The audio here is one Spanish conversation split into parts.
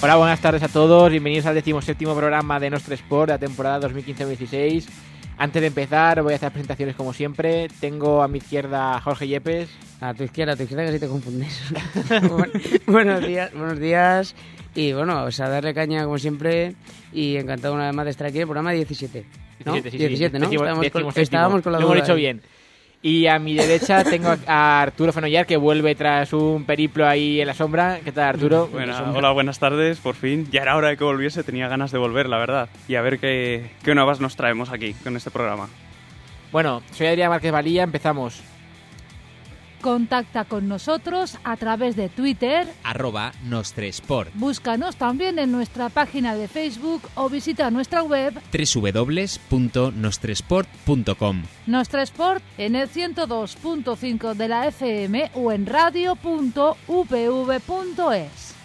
Hola, buenas tardes a todos, bienvenidos al 17º programa de Nostre Sport, de la temporada 2015-2016. Antes de empezar, voy a hacer presentaciones como siempre. Tengo a mi izquierda a Jorge Yepes. A tu izquierda casi te confundes. Buenos días. Y bueno, o sea, darle caña como siempre. Y encantado una vez más de estar aquí en el programa 17. ¿No? 17, ¿no? Estábamos con la duda. Lo hemos dicho bien. Y a mi derecha tengo a Arturo Fenollar, que vuelve tras un periplo ahí en la sombra. ¿Qué tal, Arturo? Hola, buenas tardes, por fin. Ya era hora de que volviese, tenía ganas de volver, la verdad. Y a ver qué nuevas nos traemos aquí con este programa. Bueno, soy Adrián Márquez Valía, empezamos. Contacta con nosotros a través de Twitter @nostresport. Búscanos también en nuestra página de Facebook o visita nuestra web www.nostresport.com. Nostre Sport en el 102.5 de la FM o en radio.upv.es.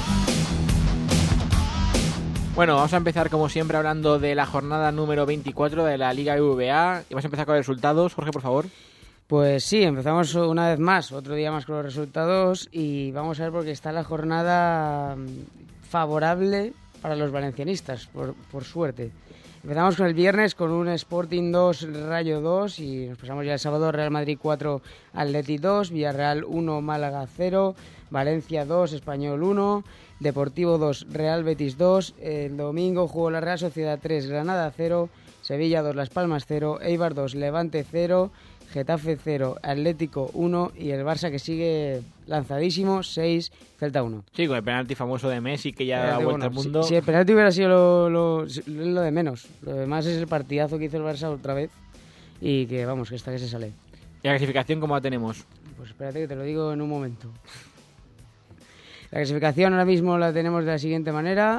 Bueno, vamos a empezar como siempre hablando de la jornada número 24 de la Liga BBVA y vamos a empezar con los resultados. Jorge, por favor. Pues sí, empezamos una vez más, otro día más con los resultados y vamos a ver porque está la jornada favorable para los valencianistas, por suerte. Empezamos con el viernes con un Sporting 2, Rayo 2 y nos pasamos ya el sábado, Real Madrid 4, Atleti 2, Villarreal 1, Málaga 0, Valencia 2, Español 1, Deportivo 2, Real Betis 2, el domingo jugó la Real Sociedad 3, Granada 0, Sevilla 2, Las Palmas 0, Eibar 2, Levante 0, Getafe 0, Atlético 1 y el Barça que sigue lanzadísimo 6, Celta 1. Sí, con el penalti famoso de Messi que ya da vuelta al mundo. Si el penalti hubiera sido lo de menos, lo demás es el partidazo que hizo el Barça otra vez y que vamos, que esta que se sale. ¿Y la clasificación cómo la tenemos? Pues espérate que te lo digo en un momento. La clasificación ahora mismo la tenemos de la siguiente manera,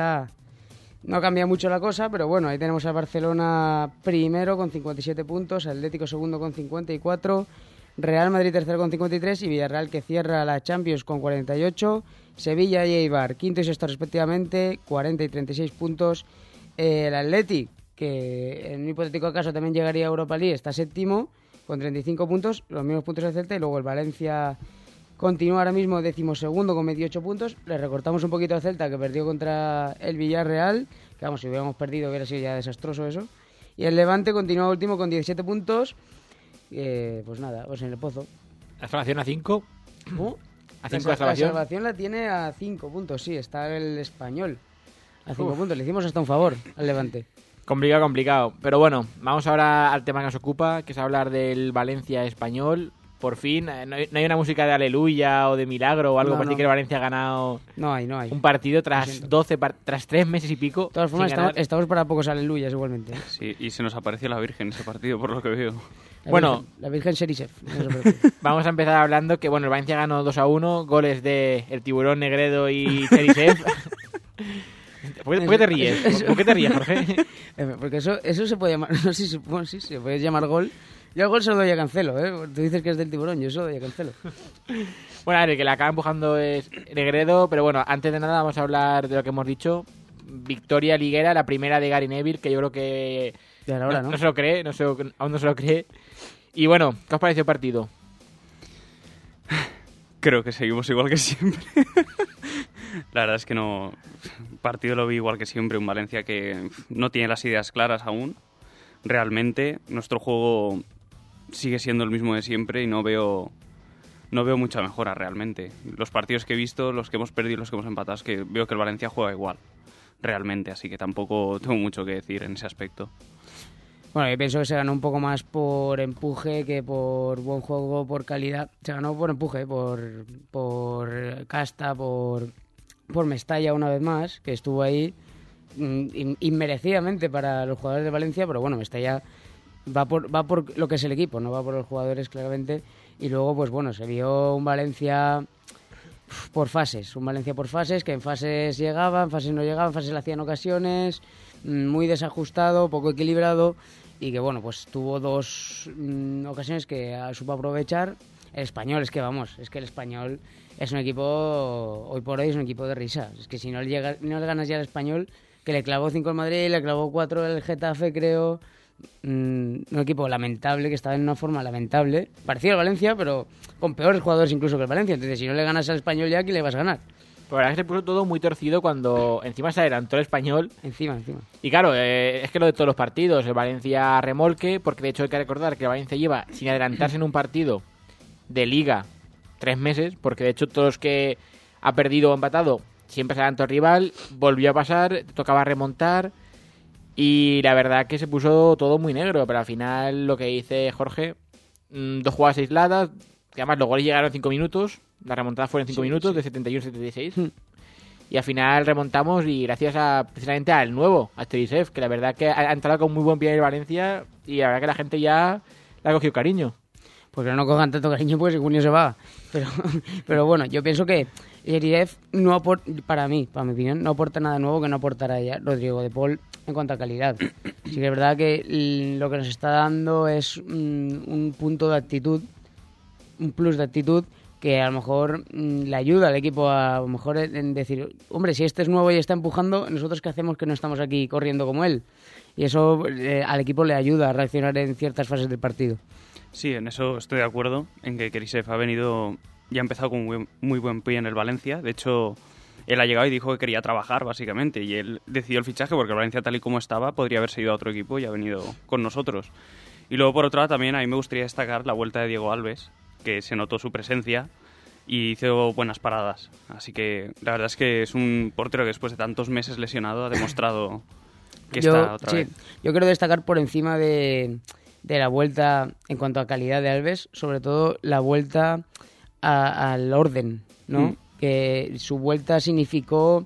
no cambia mucho la cosa, pero bueno, ahí tenemos a Barcelona primero con 57 puntos, Atlético segundo con 54, Real Madrid tercero con 53 y Villarreal que cierra la Champions con 48, Sevilla y Eibar quinto y sexto respectivamente, 40 y 36 puntos, el Atleti, que en un hipotético caso también llegaría a Europa League, está séptimo con 35 puntos, los mismos puntos del Celta y luego el Valencia continúa ahora mismo 12º con 28 puntos. Le recortamos un poquito al Celta, que perdió contra el Villarreal. Que vamos, si hubiéramos perdido hubiera sido ya desastroso eso. Y el Levante continúa último con 17 puntos. Pues nada, pues en el pozo. ¿La salvación a 5? ¿Cómo? ¿A 5 la salvación? La salvación la tiene a 5 puntos, sí. Está el Español a 5 puntos. Le hicimos hasta un favor al Levante. Complicado. Pero bueno, vamos ahora al tema que nos ocupa, que es hablar del Valencia Español. Por fin, no hay una música de aleluya o de milagro o algo para decir que el Valencia ha ganado no hay. Un partido tras 3 meses y pico. De todas formas, estamos para pocos aleluyas igualmente. Sí, y se nos apareció la Virgen ese partido, por lo que veo. La Virgen Sherisev. Vamos a empezar hablando que el Valencia ganó 2-1, goles de el Tiburón Negredo y Sherisev. ¿Por qué te ríes? ¿Por qué te ríes, Jorge? Porque eso se puede llamar, no sé si se puede llamar gol. Yo al gol se lo doy a Cancelo, ¿eh? Tú dices que es del Tiburón, yo se lo doy a Cancelo. Bueno, a ver, el que la acaba empujando es Negredo, pero bueno, antes de nada vamos a hablar de lo que hemos dicho. Victoria liguera, la primera de Gary Neville, que yo creo que no se lo cree, aún no se lo cree. Y bueno, ¿qué os pareció el partido? Creo que seguimos igual que siempre. La verdad es que no. El partido lo vi igual que siempre, un Valencia que no tiene las ideas claras aún. Realmente, nuestro juego sigue siendo el mismo de siempre y no veo mucha mejora realmente. Los partidos que he visto, los que hemos perdido y los que hemos empatado, es que veo que el Valencia juega igual, realmente, así que tampoco tengo mucho que decir en ese aspecto. Bueno, yo pienso que se ganó un poco más por empuje que por buen juego, por calidad. Se ganó por empuje, por casta, por Mestalla una vez más, que estuvo ahí inmerecidamente para los jugadores de Valencia, pero bueno, Mestalla va por lo que es el equipo, no va por los jugadores claramente. Y luego, pues bueno, se vio un Valencia por fases, que en fases llegaba, en fases no llegaba, en fases le hacían ocasiones, muy desajustado, poco equilibrado y que bueno, pues tuvo dos ocasiones que supo aprovechar. El Español, es que el Español es un equipo, hoy por hoy es un equipo de risa. Es que si no le ganas ya al Español, que le clavó 5 el Madrid, le clavó 4 el Getafe, creo. Un equipo lamentable, que estaba en una forma lamentable, parecido al Valencia, pero con peores jugadores incluso que el Valencia. Entonces, si no le ganas al Español ya, ¿quién le vas a ganar? La verdad es que se puso todo muy torcido cuando encima se adelantó el Español. Encima. Y claro, es que lo de todos los partidos, el Valencia remolque, porque de hecho hay que recordar que el Valencia lleva sin adelantarse en un partido de Liga 3 meses, porque de hecho todos los que ha perdido o empatado siempre se adelantó el rival, volvió a pasar, tocaba remontar y la verdad que se puso todo muy negro, pero al final lo que dice Jorge, 2 jugadas aisladas, que además los goles llegaron en 5 minutos, la remontada fue en 5 minutos, de 71 a 76. Y al final remontamos y gracias precisamente al nuevo, a Cherisev, que la verdad que ha entrado con muy buen pie en el Valencia y la verdad que la gente ya le ha cogido cariño. Porque no cojan tanto cariño pues en junio se va. Pero bueno, yo pienso que Cherisev no aporta, para mi opinión, no aporta nada nuevo que no aportará ya Rodrigo de Paul en cuanto a calidad. Sí que es verdad que lo que nos está dando es un punto de actitud, un plus de actitud que a lo mejor le ayuda al equipo a lo mejor en decir, hombre, si este es nuevo y está empujando, nosotros qué hacemos que no estamos aquí corriendo como él. Y eso al equipo le ayuda a reaccionar en ciertas fases del partido. Sí, en eso estoy de acuerdo, en que Cherisev ha venido, ya ha empezado con muy buen pie en el Valencia. De hecho, él ha llegado y dijo que quería trabajar, básicamente, y él decidió el fichaje porque el Valencia, tal y como estaba, podría haberse ido a otro equipo y ha venido con nosotros. Y luego, por otro lado, también a mí me gustaría destacar la vuelta de Diego Alves, que se notó su presencia y hizo buenas paradas. Así que la verdad es que es un portero que después de tantos meses lesionado ha demostrado que está otra vez. Yo quiero destacar por encima de la vuelta en cuanto a calidad de Alves, sobre todo la vuelta al orden, ¿no? Que su vuelta significó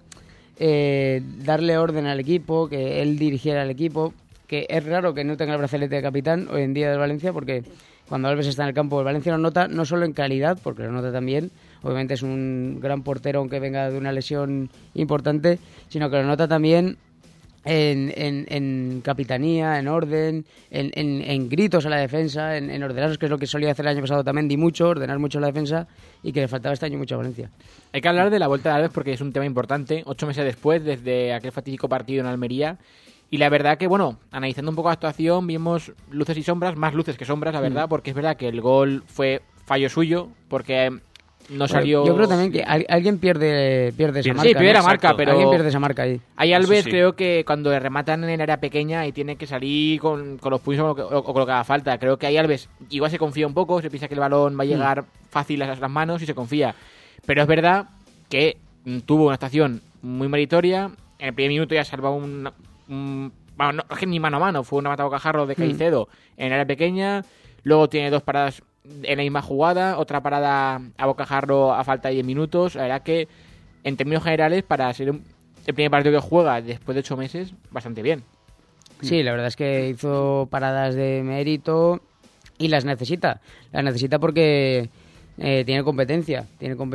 darle orden al equipo, que él dirigiera al equipo, que es raro que no tenga el brazalete de capitán hoy en día del Valencia, porque cuando Alves está en el campo, el Valencia lo nota no solo en calidad, porque lo nota también, obviamente es un gran portero aunque venga de una lesión importante, sino que lo nota también en capitanía, en orden, en gritos a la defensa, en ordenarlos, que es lo que solía hacer el año pasado también, ordenar mucho la defensa, y que le faltaba este año mucho a Valencia. Hay que hablar de la vuelta de Alves porque es un tema importante, 8 meses después, desde aquel fatídico partido en Almería. Y la verdad que, bueno, analizando un poco la actuación, vimos luces y sombras, más luces que sombras, la verdad, porque es verdad que el gol fue fallo suyo, porque no salió... Yo creo también que alguien pierde esa marca. Sí, pierde la marca, pero... Alguien pierde esa marca ahí. Ahí Alves creo que cuando le rematan en el área pequeña y tiene que salir con los puños o con lo que haga falta. Creo que ahí Alves igual se confía un poco, se piensa que el balón va a llegar fácil a las manos y se confía. Pero es verdad que tuvo una actuación muy meritoria. En el primer minuto ya salvó bueno, no, es que ni mano a mano, fue un remate a bocajarro de Caicedo en el área pequeña. Luego tiene 2 paradas en la misma jugada, otra parada a bocajarro a falta de 10 minutos. La verdad que, en términos generales, para ser el primer partido que juega después de 8 meses, bastante bien. Sí, la verdad es que hizo paradas de mérito y las necesita. Las necesita porque tiene competencia.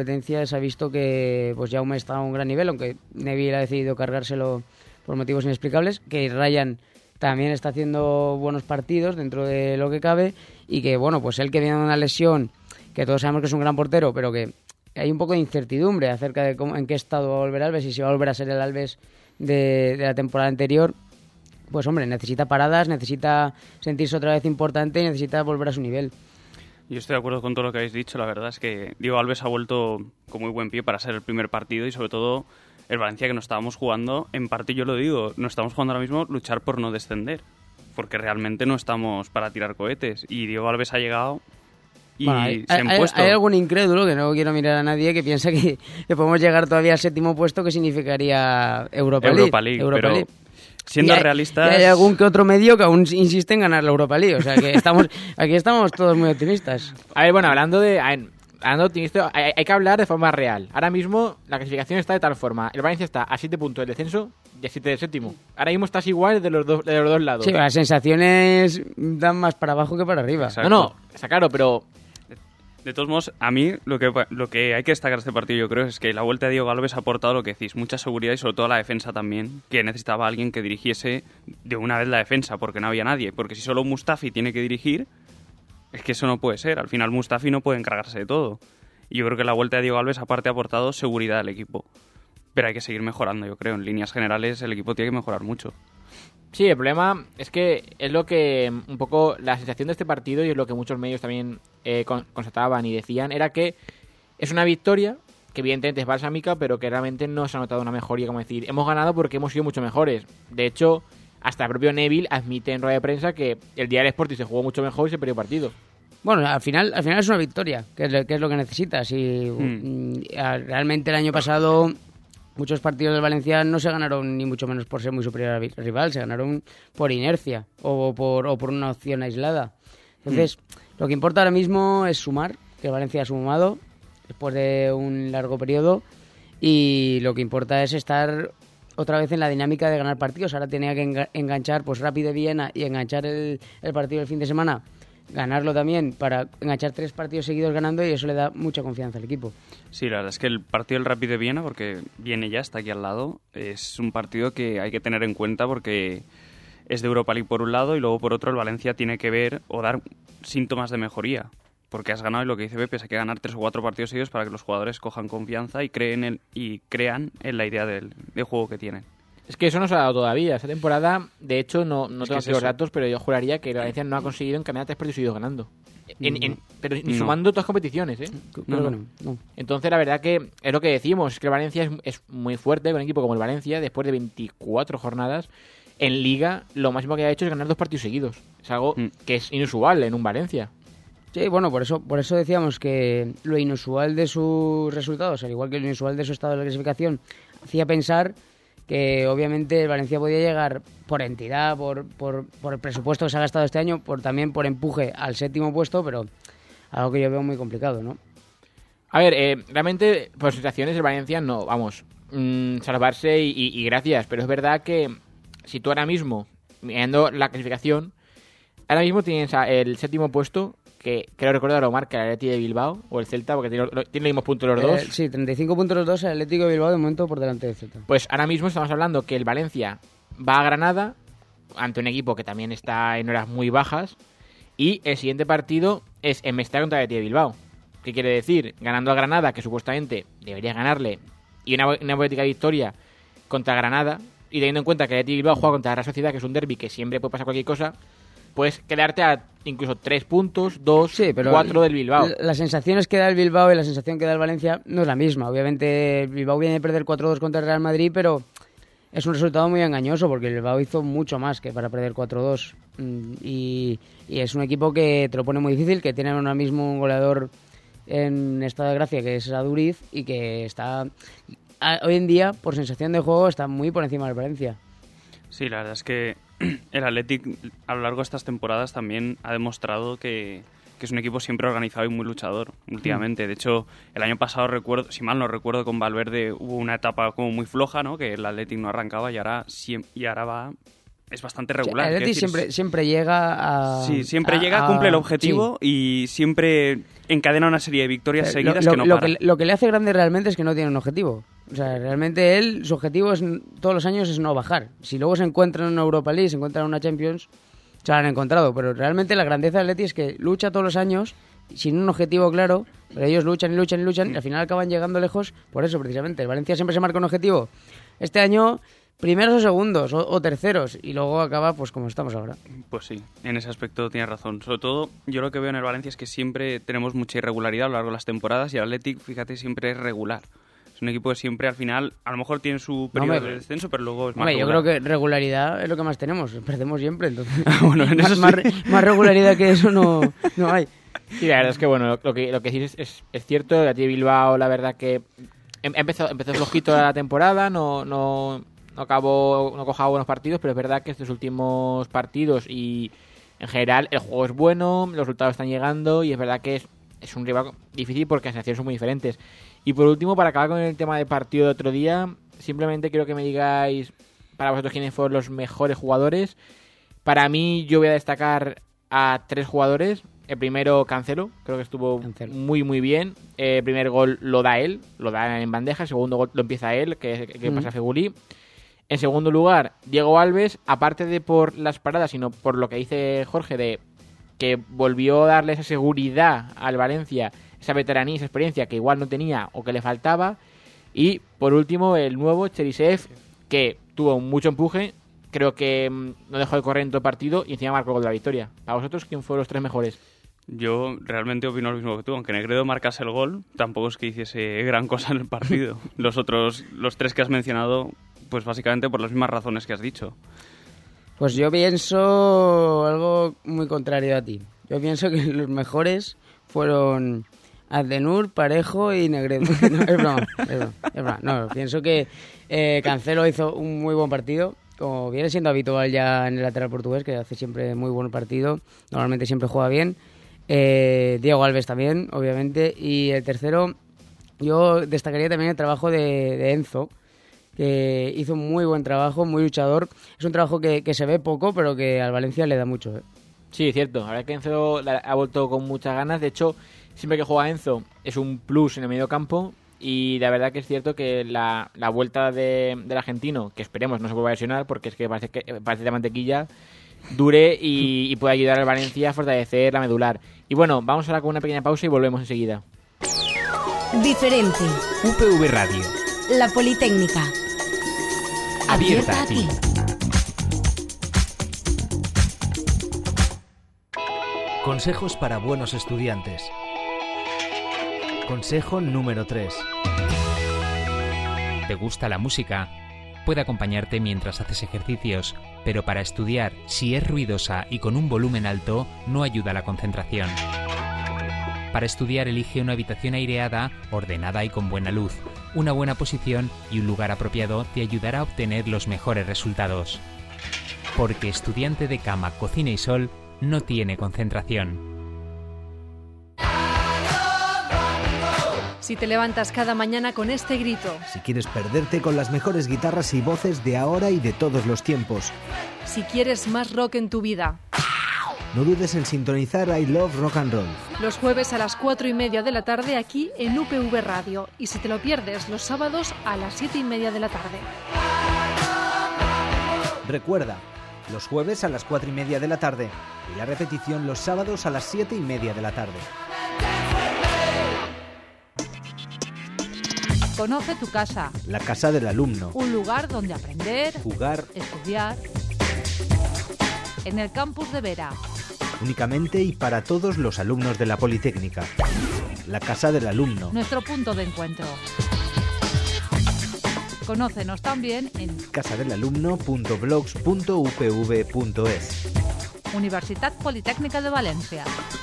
Se ha visto que pues Jaume está a un gran nivel, aunque Neville ha decidido cargárselo por motivos inexplicables, que Ryan también está haciendo buenos partidos dentro de lo que cabe, y que, bueno, pues él que viene de una lesión, que todos sabemos que es un gran portero, pero que hay un poco de incertidumbre acerca de en qué estado va a volver Alves y si va a volver a ser el Alves de la temporada anterior. Pues hombre, necesita paradas, necesita sentirse otra vez importante y necesita volver a su nivel. Yo estoy de acuerdo con todo lo que habéis dicho. La verdad es que Diego Alves ha vuelto con muy buen pie para ser el primer partido, y sobre todo el Valencia que nos estábamos jugando, en parte yo lo digo, nos estamos jugando ahora mismo luchar por no descender, porque realmente no estamos para tirar cohetes, y Diego Alves ha llegado y se ha impuesto. Hay algún incrédulo, que no quiero mirar a nadie, que piensa que podemos llegar todavía al 7º puesto, que significaría Europa League. Pero siendo realistas... Y hay algún que otro medio que aún insiste en ganar la Europa League, o sea que aquí estamos todos muy optimistas. A ver, bueno, hablando de optimista, hay que hablar de forma real. Ahora mismo la clasificación está de tal forma: el Valencia está a 7 puntos del descenso y a 7 del séptimo. Ahora mismo estás igual de los dos lados. Sí, las sensaciones dan más para abajo que para arriba. Exacto. No, está claro, pero... De todos modos, a mí lo que hay que destacar de este partido, yo creo, es que la vuelta de Diego Alves ha aportado lo que decís, mucha seguridad, y sobre todo la defensa también, que necesitaba alguien que dirigiese de una vez la defensa, porque no había nadie. Porque si solo Mustafi tiene que dirigir, es que eso no puede ser. Al final Mustafi no puede encargarse de todo. Y yo creo que la vuelta de Diego Alves aparte ha aportado seguridad al equipo. Pero hay que seguir mejorando, yo creo. En líneas generales el equipo tiene que mejorar mucho. Sí, el problema es que es lo que un poco la sensación de este partido, y es lo que muchos medios también constataban y decían, era que es una victoria, que evidentemente es balsámica, pero que realmente no se ha notado una mejoría, como decir, hemos ganado porque hemos sido mucho mejores. De hecho, hasta el propio Neville admite en rueda de prensa que el día del Sporting se jugó mucho mejor y se perdió partido. Bueno, al final es una victoria, que es lo que necesitas. Y realmente el año pasado muchos partidos del Valencia no se ganaron ni mucho menos por ser muy superior al rival, se ganaron por inercia o por una opción aislada. Entonces, lo que importa ahora mismo es sumar, que Valencia ha sumado después de un largo periodo, y lo que importa es estar otra vez en la dinámica de ganar partidos. Ahora tenía que enganchar pues Rapid de Viena y enganchar el partido del fin de semana, ganarlo también para enganchar 3 partidos seguidos ganando, y eso le da mucha confianza al equipo. Sí, la verdad es que el partido del Rapid de Viena, porque viene ya, está aquí al lado, es un partido que hay que tener en cuenta porque es de Europa League por un lado y luego por otro el Valencia tiene que ver o dar síntomas de mejoría. Porque has ganado, y lo que dice Pepe es que hay que ganar 3 o 4 partidos seguidos para que los jugadores cojan confianza y crean en la idea del juego que tienen. Es que eso no se ha dado todavía. Esta temporada, de hecho, no tengo aquí los datos, pero yo juraría que Valencia no ha conseguido encadenar 3 partidos seguidos ganando. Pero ni sumando todas competiciones, ¿eh? No. Entonces, la verdad que es lo que decimos, es que el Valencia es muy fuerte, con un equipo como el Valencia, después de 24 jornadas, en Liga, lo máximo que ha hecho es ganar 2 partidos seguidos. Es algo que es inusual en un Valencia. Sí, bueno, por eso decíamos que lo inusual de sus resultados, al igual que lo inusual de su estado de la clasificación, hacía pensar que obviamente el Valencia podía llegar por entidad, por el presupuesto que se ha gastado este año, también por empuje al 7º puesto, pero algo que yo veo muy complicado, ¿no? A ver, realmente, por sensaciones, el Valencia no, vamos, salvarse y gracias, pero es verdad que si tú ahora mismo, mirando la clasificación, ahora mismo tienes el 7º puesto, que creo recordar lo marca el Atleti de Bilbao o el Celta, porque tiene los mismos puntos los dos. Sí, 35 puntos los dos, el Atlético de Bilbao de momento por delante del Celta. Pues ahora mismo estamos hablando que el Valencia va a Granada ante un equipo que también está en horas muy bajas, y el siguiente partido es en Mestalla contra el Atleti de Bilbao. ¿Qué quiere decir? Ganando a Granada, que supuestamente debería ganarle, y una hipotética victoria contra Granada, y teniendo en cuenta que el Atleti de Bilbao juega contra la Real Sociedad, que es un derbi que siempre puede pasar cualquier cosa, puedes quedarte a incluso 3 puntos, 2, 4 del Bilbao. Las sensaciones que da el Bilbao y la sensación que da el Valencia no es la misma. Obviamente el Bilbao viene a perder 4-2 contra el Real Madrid, pero es un resultado muy engañoso porque el Bilbao hizo mucho más que para perder 4-2. Y es un equipo que te lo pone muy difícil, que tiene ahora mismo un goleador en estado de gracia que es Aduriz, y que está hoy en día, por sensación de juego, está muy por encima del Valencia. Sí, la verdad es que el Athletic a lo largo de estas temporadas también ha demostrado que es un equipo siempre organizado y muy luchador últimamente. De hecho, el año pasado recuerdo, si mal no recuerdo, con Valverde hubo una etapa como muy floja, ¿no? Que el Athletic no arrancaba y ahora va, es bastante regular. El Athletic siempre llega a... Sí, siempre llega, cumple el objetivo, sí. Y siempre encadena una serie de victorias seguidas que no para. Lo que le hace grande realmente es que no tiene un objetivo. O sea, realmente su objetivo todos los años es no bajar. Si luego se encuentran en una Europa League, se encuentran en una Champions, se la han encontrado. Pero realmente la grandeza del Atleti es que lucha todos los años sin un objetivo claro, pero ellos luchan y al final acaban llegando lejos por eso, precisamente. El Valencia siempre se marca un objetivo. Este año, primeros o segundos o terceros, y luego acaba pues como estamos ahora. Pues sí, en ese aspecto tienes razón. Sobre todo, yo lo que veo en el Valencia es que siempre tenemos mucha irregularidad a lo largo de las temporadas, y el Athletic, fíjate, siempre es regular. Es un equipo que siempre al final, a lo mejor tiene su periodo de descenso, pero luego es más regular. Yo creo que regularidad es lo que más tenemos. Perdemos siempre, entonces. Bueno, en eso más regularidad que eso no hay. Sí, la verdad es que bueno, lo que sí es cierto. El Athletic de Bilbao, la verdad que empezó flojito la temporada, no cojaba buenos partidos, pero es verdad que estos últimos partidos y en general el juego es bueno, los resultados están llegando, y es verdad que es un rival difícil porque las sensaciones son muy diferentes. Y por último, para acabar con el tema del partido de otro día, simplemente quiero que me digáis para vosotros quiénes fueron los mejores jugadores. Para mí, yo voy a destacar a 3 jugadores. El primero, Cancelo, creo que estuvo muy muy bien. El primer gol lo da él, lo da en bandeja. El segundo gol lo empieza él, que pasa a Fegulí. En segundo lugar, Diego Alves, aparte de por las paradas, sino por lo que dice Jorge, de que volvió a darle esa seguridad al Valencia, esa veteranía, esa experiencia que igual no tenía o que le faltaba. Y por último, el nuevo Cherisev, que tuvo mucho empuje, creo que no dejó de correr en todo el partido y encima marcó el gol de la victoria. ¿Para vosotros quién fueron los 3 mejores? Yo realmente opino lo mismo que tú. Aunque Negredo marcase el gol, tampoco es que hiciese gran cosa en el partido. Los 3 que has mencionado, pues básicamente por las mismas razones que has dicho. Pues yo pienso algo muy contrario a ti. Yo pienso que los mejores fueron Addenur, Parejo y Negredo. No, es broma. No, pienso que Cancelo hizo un muy buen partido, como viene siendo habitual ya en el lateral portugués, que hace siempre muy buen partido. Normalmente siempre juega bien. Diego Alves también, obviamente. Y el tercero, yo destacaría también el trabajo de Enzo, que hizo un muy buen trabajo, muy luchador. Es un trabajo que se ve poco, pero que al Valencia le da mucho. Sí, cierto. Ahora que Enzo ha vuelto con muchas ganas. De hecho, siempre que juega Enzo es un plus en el medio campo. Y la verdad que es cierto que la vuelta del argentino, que esperemos no se vuelva a lesionar, porque es que parece de mantequilla, dure y puede ayudar al Valencia a fortalecer la medular. Y bueno, vamos ahora con una pequeña pausa y volvemos enseguida. Diferente. UPV Radio. La Politécnica. Abierta a ti. Consejos para buenos estudiantes. Consejo número 3. ¿Te gusta la música? Puede acompañarte mientras haces ejercicios, pero para estudiar, si es ruidosa y con un volumen alto, no ayuda a la concentración. Para estudiar, elige una habitación aireada, ordenada y con buena luz. Una buena posición y un lugar apropiado te ayudará a obtener los mejores resultados. Porque estudiante de cama, cocina y sol no tiene concentración. Si te levantas cada mañana con este grito. Si quieres perderte con las mejores guitarras y voces de ahora y de todos los tiempos. Si quieres más rock en tu vida. No dudes en sintonizar I Love Rock and Roll. Los jueves a las 4:30 de la tarde aquí en UPV Radio. Y si te lo pierdes, los sábados a las 7:30 de la tarde. Recuerda, los jueves a las 4:30 de la tarde. Y la repetición los sábados a las 7:30 de la tarde. Conoce tu casa. La casa del alumno. Un lugar donde aprender, Jugar. estudiar. En el campus de Vera. Únicamente y para todos los alumnos de la Politécnica. La casa del alumno. Nuestro punto de encuentro. Conócenos también en casadelalumno.blogs.upv.es. Universidad Politécnica de Valencia.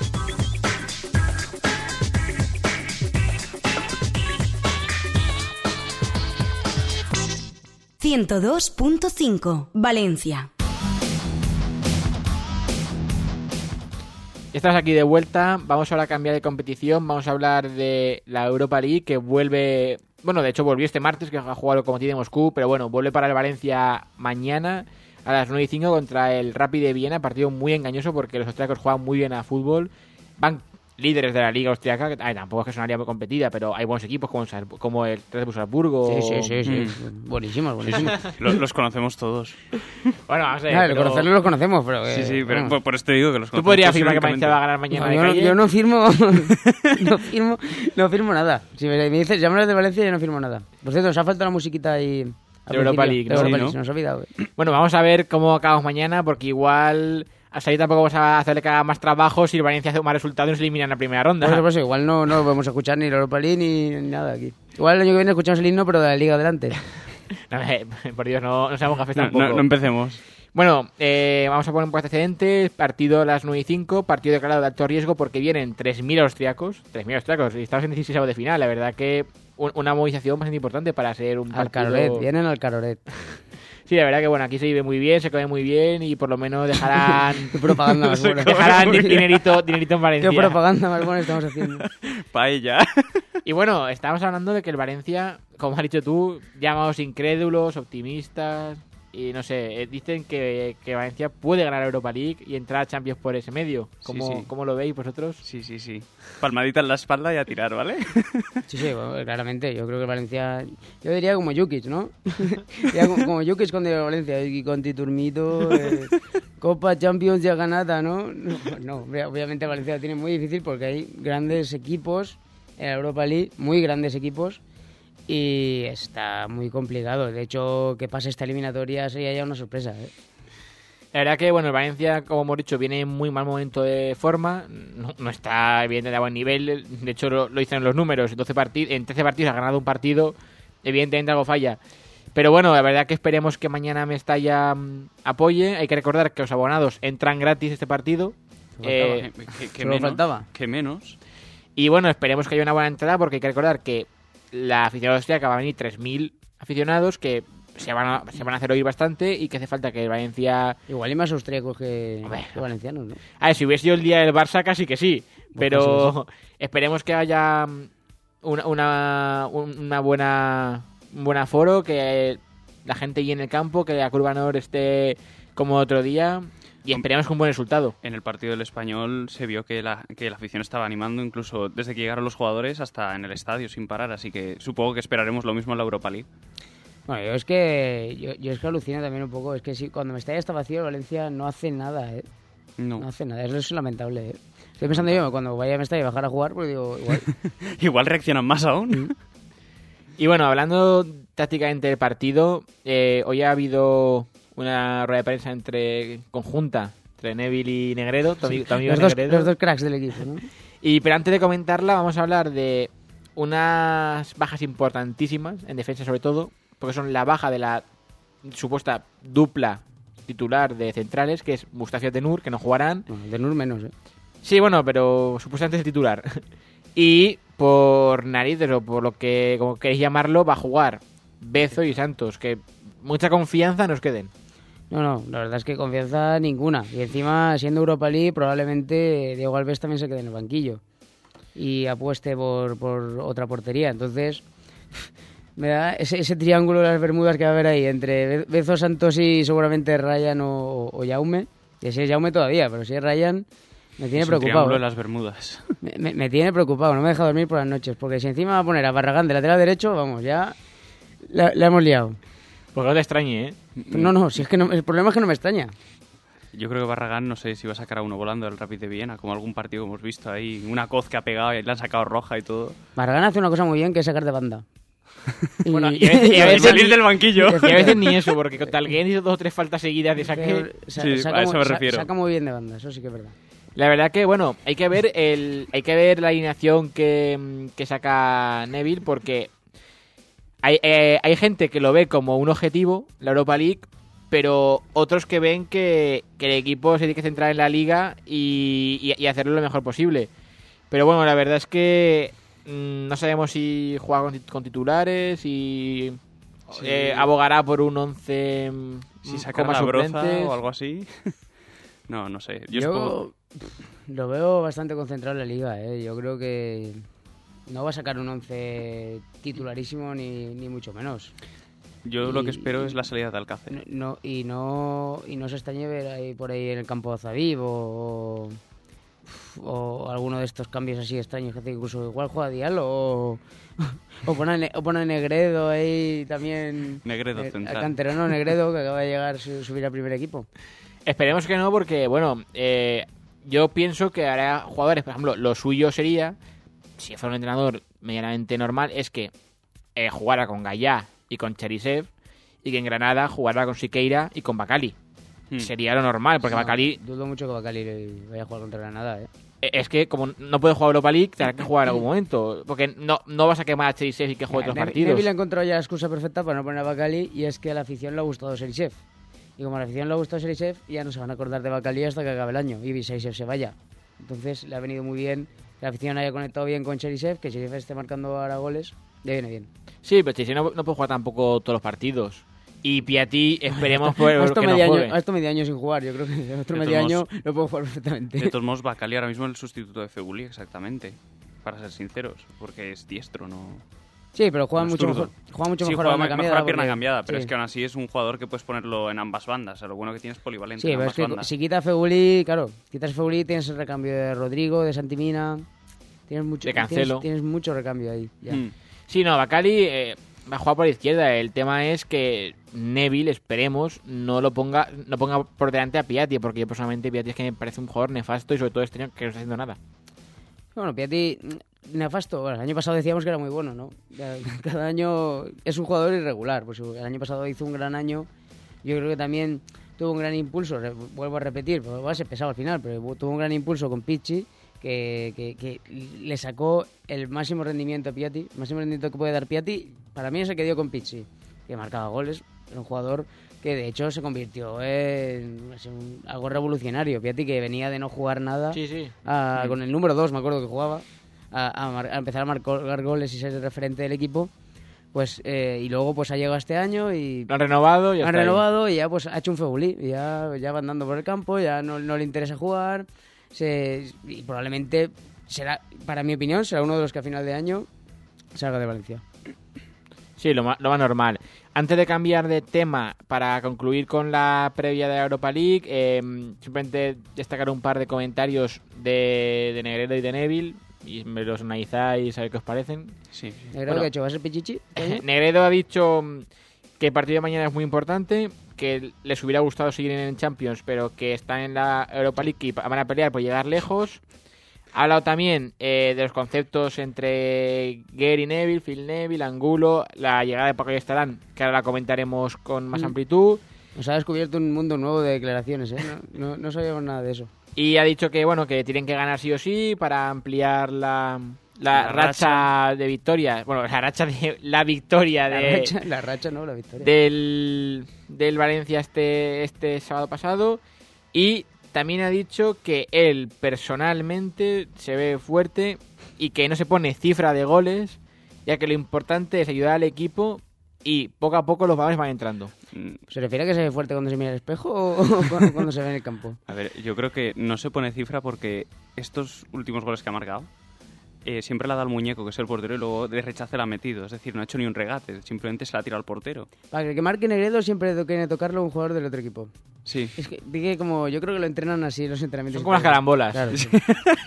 ...102.5... Valencia. Estamos aquí de vuelta, vamos ahora a cambiar de competición, vamos a hablar de la Europa League que vuelve, bueno, de hecho volvió este martes que ha jugado el Lokomotiv de Moscú, pero bueno, vuelve para el Valencia mañana a las 9:05 contra el Rapid de Viena, partido muy engañoso porque los austríacos juegan muy bien a fútbol, van líderes de la liga austriaca, que tampoco es que es una liga muy competida, pero hay buenos equipos como el Red Bull Salzburgo. Sí. Buenísimos. Los conocemos todos. Bueno, vamos a ver. Claro, conocerlos los conocemos, pero... Sí, pero por esto digo que los conocemos. ¿Tú podrías afirmar que Valencia va a ganar mañana? No, yo no firmo no firmo nada. Si me dices, llámalo de Valencia, yo no firmo nada. Por cierto, nos ha faltado la musiquita ahí... De Europa League, ¿no? Se nos ha olvidado. Bueno, vamos a ver cómo acabamos mañana, porque igual... Hasta ahí tampoco vamos a hacerle que haga más trabajo si el Valencia hace un mal resultado y nos elimina en la primera ronda. Pues igual no podemos escuchar ni la Europa League ni nada aquí. Igual el año que viene escuchamos el himno, pero de la Liga adelante. No, por Dios, no seamos cafés tampoco. No empecemos. Bueno, vamos a poner un poco antecedentes. Partido a las 9:05, partido declarado de alto riesgo porque vienen 3.000 austriacos. 3.000 austriacos y estamos en 16 de final. La verdad que una movilización bastante importante para ser un partido... Vienen al Caroret. Sí, la verdad que bueno, aquí se vive muy bien, se come muy bien y por lo menos dejarán... Qué propaganda más buena. Dejarán dinerito en Valencia. Qué propaganda más buena estamos haciendo. Paella. Y bueno, estábamos hablando de que el Valencia, como has dicho tú, llamados incrédulos, optimistas... Y no sé, dicen que Valencia puede ganar Europa League y entrar a Champions por ese medio. ¿Cómo lo veis vosotros? Sí. Palmadita en la espalda y a tirar, ¿vale? Sí, bueno, claramente. Yo creo que Valencia... Yo diría como Jukic, ¿no? como Jukic con Valencia. Y con Titurmito, Copa Champions ya ganada, ¿no? No, obviamente Valencia la tiene muy difícil porque hay grandes equipos en la Europa League, muy grandes equipos. Y está muy complicado. De hecho, que pase esta eliminatoria sería ya una sorpresa, ¿eh? La verdad que, bueno, el Valencia, como hemos dicho, viene en muy mal momento de forma. No está, evidentemente, a buen nivel. De hecho, lo dicen los números. En 13 partidos ha ganado un partido. Evidentemente, algo falla. Pero bueno, la verdad que esperemos que mañana Mestalla apoye. Hay que recordar que los abonados entran gratis este partido. Que menos. Y bueno, esperemos que haya una buena entrada, porque hay que recordar que la afición austríaca va a venir 3.000 aficionados que se van a hacer oír bastante y que hace falta que el Valencia... Igual hay más austríacos que valencianos, ¿no? A ver, si hubiese sido el día del Barça casi que sí, pero esperemos que haya un buen aforo, que la gente llene el campo, que la Curva Nord esté como otro día y esperemos con un buen resultado. En el partido del Español se vio que la afición estaba animando incluso desde que llegaron los jugadores hasta en el estadio sin parar, así que supongo que esperaremos lo mismo en la Europa League. Bueno, yo es que alucino también un poco. Es que si cuando Mestalla está vacío, Valencia no hace nada, ¿eh? No hace nada, eso es lamentable, ¿eh? Estoy pensando yo, cuando vaya a Mestalla y bajar a jugar, pues digo, igual... igual reaccionan más aún. Y bueno, hablando tácticamente del partido, hoy ha habido una rueda de prensa conjunta entre Neville y Negredo, los dos cracks del equipo, ¿no? Pero antes de comentarla, vamos a hablar de unas bajas importantísimas, en defensa sobre todo, porque son la baja de la supuesta dupla titular de centrales, que es Mustafi y Tenur, que no jugarán. Bueno, Tenur menos, ¿eh? Sí, bueno, pero supuestamente es el titular. Y por narices, o por lo que como queréis llamarlo, va a jugar Bezo y Santos, que mucha confianza nos queden. No, la verdad es que confianza ninguna. Y encima, siendo Europa League, probablemente Diego Alves también se quede en el banquillo y apueste por otra portería. Entonces, me da ese triángulo de las Bermudas que va a haber ahí entre Bezo, Santos y seguramente Ryan o Jaume. Que si es Jaume todavía, pero si es Ryan, me tiene preocupado. Triángulo de las Bermudas. Me tiene preocupado, no me deja dormir por las noches. Porque si encima va a poner a Barragán de lateral derecho, vamos, ya la hemos liado. Porque no te extrañe, ¿eh? No, si es que el problema es que no me extraña. Yo creo que Barragán, no sé si va a sacar a uno volando del Rapid de Viena, como algún partido que hemos visto ahí, una coz que ha pegado y le han sacado roja y todo. Barragán hace una cosa muy bien, que es sacar de banda. Bueno, y a veces salir del banquillo. Y a veces ni eso, porque con Talguén hizo 2 o 3 faltas seguidas de saque. Sí, a eso me refiero. Saca muy bien de banda, eso sí que es verdad. La verdad que, bueno, hay que ver la alineación que saca Neville, porque hay gente que lo ve como un objetivo, la Europa League, pero otros que ven que el equipo se tiene que centrar en la Liga y hacerlo lo mejor posible. Pero bueno, la verdad es que no sabemos si juega con titulares, si abogará por un 11 si saca la Broza o algo así. No sé. Yo lo veo bastante concentrado en la Liga, ¿eh? Yo creo que no va a sacar un 11 titularísimo ni mucho menos. Yo lo que espero es la salida de Alcácer. Y no se extrañe ver ahí por ahí en el campo de Zaviv o alguno de estos cambios así extraños que hace, incluso igual juega Diallo o pone Negredo ahí también. Negredo central. El canterano Negredo, que acaba de llegar subir al primer equipo. Esperemos que no, porque bueno, yo pienso que hará jugadores, por ejemplo, lo suyo sería, si fuera un entrenador medianamente normal, es que jugara con Gallá y con Cherisev, y que en Granada jugara con Siqueira y con Bacali. Sería lo normal, porque Bacali... Dudo mucho que Bacali vaya a jugar contra Granada, ¿eh? Es que como no puede jugar Europa League, tendrá que jugar en algún momento, porque no vas a quemar a Cherisev y que juegue otros partidos. Neville ha encontrado ya la excusa perfecta para no poner a Bacali, y es que a la afición le ha gustado Cherisev. Y como a la afición le ha gustado Cherisev, ya no se van a acordar de Bacali hasta que acabe el año y Cherisev se vaya. Entonces le ha venido muy bien que la afición haya conectado bien con Cherisev, que Cherisev esté marcando ahora goles, le viene bien. Sí, pero Cherisev no puede jugar tampoco todos los partidos. Y Piatti, esperemos que no juegue. Esto medio año sin jugar, yo creo que otro medio año lo puedo jugar perfectamente. De todos modos, Bacali ahora mismo es el sustituto de Feguli, exactamente, para ser sinceros, porque es diestro, ¿no? Sí, pero juega mucho mejor a pierna cambiada, pero es que aún así es un jugador que puedes ponerlo en ambas bandas. Lo bueno que tienes polivalente en ambas bandas. Si quitas Feguli, claro, tienes el recambio de Rodrigo, de Santimina, de Cancelo. Tienes mucho recambio ahí. Ya. Sí, no, Bacali va a jugar por la izquierda. El tema es que Neville, esperemos, no ponga por delante a Piatti, porque yo personalmente Piatti es que me parece un jugador nefasto y sobre todo este año que no está haciendo nada. Bueno, Piatti nefasto. Bueno, el año pasado decíamos que era muy bueno, ¿no? Cada año es un jugador irregular. Pues el año pasado hizo un gran año. Yo creo que también tuvo un gran impulso, vuelvo a repetir, porque va a ser pesado al final, pero tuvo un gran impulso con Pichi, que le sacó el máximo rendimiento a Piatti, el máximo rendimiento que puede dar Piatti, para mí es el que dio con Pichi, que marcaba goles, era un jugador que de hecho se convirtió en algo revolucionario. Piatti, que venía de no jugar nada, con el número 2, me acuerdo que jugaba, a empezar a marcar goles y ser el referente del equipo. Pues y luego pues ha llegado este año y lo han renovado y ya pues ha hecho un febulí, ya va andando por el campo, ya no le interesa jugar, y probablemente será, para mi opinión, será uno de los que a final de año salga de Valencia. Sí, lo más normal. Antes de cambiar de tema, para concluir con la previa de la Europa League, simplemente destacar un par de comentarios de Negredo y de Neville, y me los analizáis a ver qué os parecen. Sí. ¿Negredo qué ha hecho? ¿Va a ser Pichichi? Negredo ha dicho que el partido de mañana es muy importante, que les hubiera gustado seguir en Champions, pero que están en la Europa League y van a pelear por llegar lejos. Ha hablado también de los conceptos entre Gary Neville, Phil Neville, Angulo, la llegada de Paco Ayestarán, que ahora la comentaremos con más amplitud. Nos ha descubierto un mundo nuevo de declaraciones, ¿eh? No sabíamos nada de eso. Y ha dicho que bueno, que tienen que ganar sí o sí para ampliar la racha de victorias. Bueno, la racha de la victoria la racha no, la victoria. Del Valencia este sábado pasado. Y también ha dicho que él personalmente se ve fuerte y que no se pone cifra de goles, ya que lo importante es ayudar al equipo y poco a poco los balones van entrando. ¿Se refiere a que se ve fuerte cuando se mira al espejo o cuando se ve en el campo? A ver, yo creo que no se pone cifra porque estos últimos goles que ha marcado siempre le ha dado al muñeco, que es el portero, y luego de rechace la ha metido. Es decir, no ha hecho ni un regate, simplemente se la ha tirado al portero. Para que marque Negredo siempre tiene que tocarlo un jugador del otro equipo. Sí. Es que como yo creo que lo entrenan así los entrenamientos. Son como las carambolas. Claro, sí.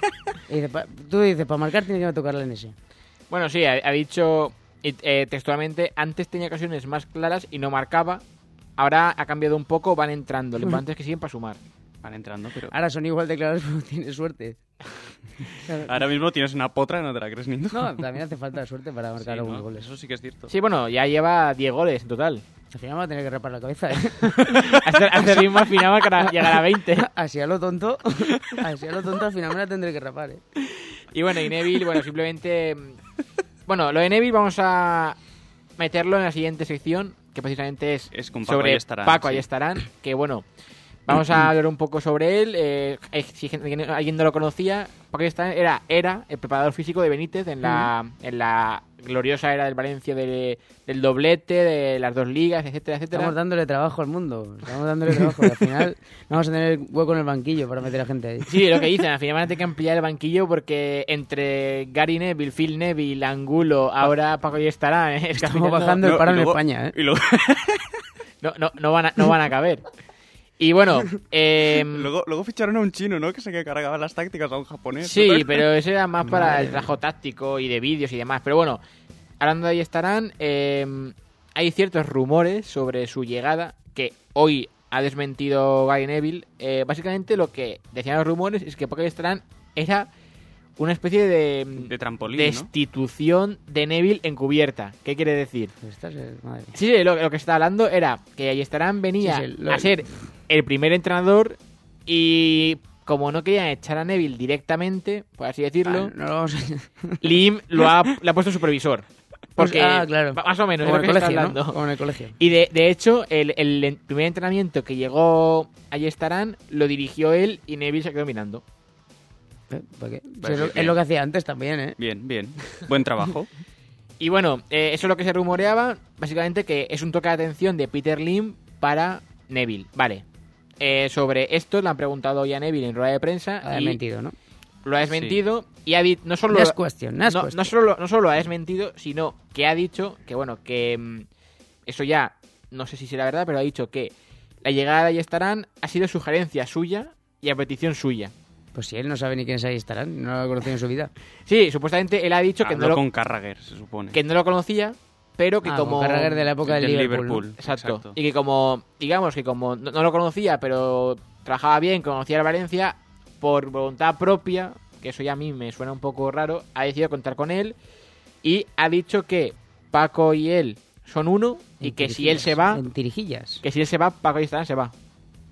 Tú dices, para marcar tiene que tocarle en ese. Bueno, sí, ha dicho textualmente, antes tenía ocasiones más claras y no marcaba. Ahora ha cambiado un poco, van entrando. Lo importante es que siguen para sumar. Van entrando, pero... Ahora son igual de claros, pero tienes suerte. Ahora mismo tienes una potra, no te la crees ni tú. No, también hace falta suerte para marcar algunos goles. Eso sí que es cierto. Sí, bueno, ya lleva 10 goles en total. Al final va a tener que reparar la cabeza, ¿eh? Hasta el ritmo al final para llegar a 20. Así a lo tonto al final me la tendré que repar, ¿eh? Y bueno, y Neville, bueno, simplemente... Bueno, lo de Neville vamos a meterlo en la siguiente sección, que precisamente es sobre Paco Ayestarán, que bueno... Vamos a hablar un poco sobre él. Si alguien no lo conocía, Paco Ayestarán era el preparador físico de Benítez en la gloriosa era del Valencia del doblete, de las 2 ligas, etcétera, etcétera. Estamos dándole trabajo al mundo. Al final vamos a tener hueco en el banquillo para meter a gente ahí. Sí, lo que dicen. Al final van a tener que ampliar el banquillo porque entre Gary Neville, Phil Neville, Angulo, ahora Paco Ayestarán... Estamos bajando el paro en España, ¿eh? Y luego... no van a caber. Y bueno... Luego ficharon a un chino, ¿no? Que se cargaba las tácticas a un japonés. Sí, pero eso era más para el trabajo táctico y de vídeos y demás. Pero bueno, hablando de Ayestarán, hay ciertos rumores sobre su llegada que hoy ha desmentido Gary Neville. Básicamente lo que decían los rumores es que Paco Ayestarán era una especie de trampolín, destitución, ¿no? De Neville encubierta. ¿Qué quiere decir? Madre. Sí, lo que está hablando era que Ayestarán venía a ser el primer entrenador y como no querían echar a Neville directamente, por así decirlo, Lim le ha puesto supervisor. Porque claro. Más o menos como es lo que está hablando. ¿no? Como en el colegio. Y de hecho, el primer entrenamiento que llegó Ayestarán lo dirigió él y Neville se quedó mirando. ¿Por qué? Es lo que hacía antes también, ¿eh? Bien. Buen trabajo. Y bueno, eso es lo que se rumoreaba. Básicamente que es un toque de atención de Peter Lim para Neville. Vale. Sobre esto le han preguntado hoy a Neville en rueda de prensa. Ha desmentido, ¿no? Lo ha desmentido y no solo lo ha desmentido, sino que ha dicho que, bueno, que eso ya no sé si será verdad, pero ha dicho que la llegada de Ayestarán ha sido sugerencia suya y a petición suya. Pues si él no sabe ni quién es Ayestarán, no lo ha conocido en su vida. Sí, supuestamente él ha dicho que con Carragher, se supone. Que no lo conocía, pero que como... Carragher de la época del Liverpool, ¿no? Exacto. Y que como, digamos, que como no lo conocía, pero trabajaba bien, conocía el Valencia, por voluntad propia, que eso ya a mí me suena un poco raro, ha decidido contar con él y ha dicho que Paco y él son uno y que si él se va... En tirijillas. Que si él se va, Paco Ayestarán se va.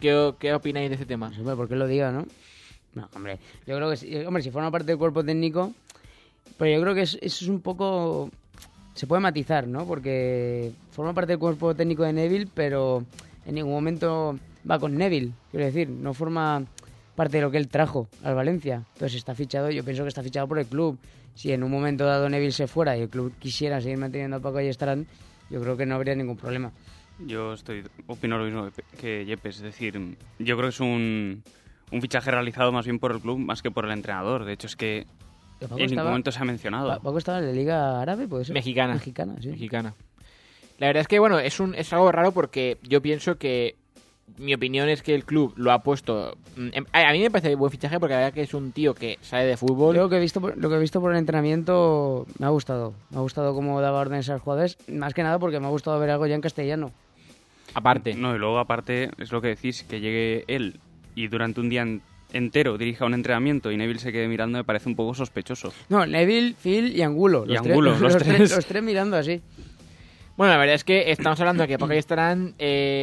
¿Qué opináis de ese tema? No sé por qué lo diga, ¿no? No, hombre, yo creo que si forma parte del cuerpo técnico, pero yo creo que eso es un poco... Se puede matizar, ¿no? Porque forma parte del cuerpo técnico de Neville, pero en ningún momento va con Neville. Quiero decir, no forma parte de lo que él trajo al Valencia. Entonces está fichado, yo pienso que está fichado por el club. Si en un momento dado Neville se fuera y el club quisiera seguir manteniendo a Paco Ayestarán, yo creo que no habría ningún problema. Yo opino lo mismo que Yepes, es decir, yo creo que es un fichaje realizado más bien por el club más que por el entrenador. De hecho, es que en ningún momento se ha mencionado. ¿Paco estaba en la Liga Árabe? ¿Puede ser? Mexicana, sí. Mexicana. La verdad es que, bueno, es algo raro porque yo pienso que mi opinión es que el club lo ha puesto... A mí me parece buen fichaje porque la verdad que es un tío que sabe de fútbol. Lo que he visto por el entrenamiento me ha gustado. Me ha gustado cómo daba órdenes a los jugadores, más que nada porque me ha gustado ver algo ya en castellano. Aparte. No, y luego aparte es lo que decís, que llegue él y durante un día entero dirija un entrenamiento y Neville se quede mirando me parece un poco sospechoso. No, Neville, Phil y Angulo. Los tres mirando así. Bueno, la verdad es que estamos hablando de que Paco Ayestarán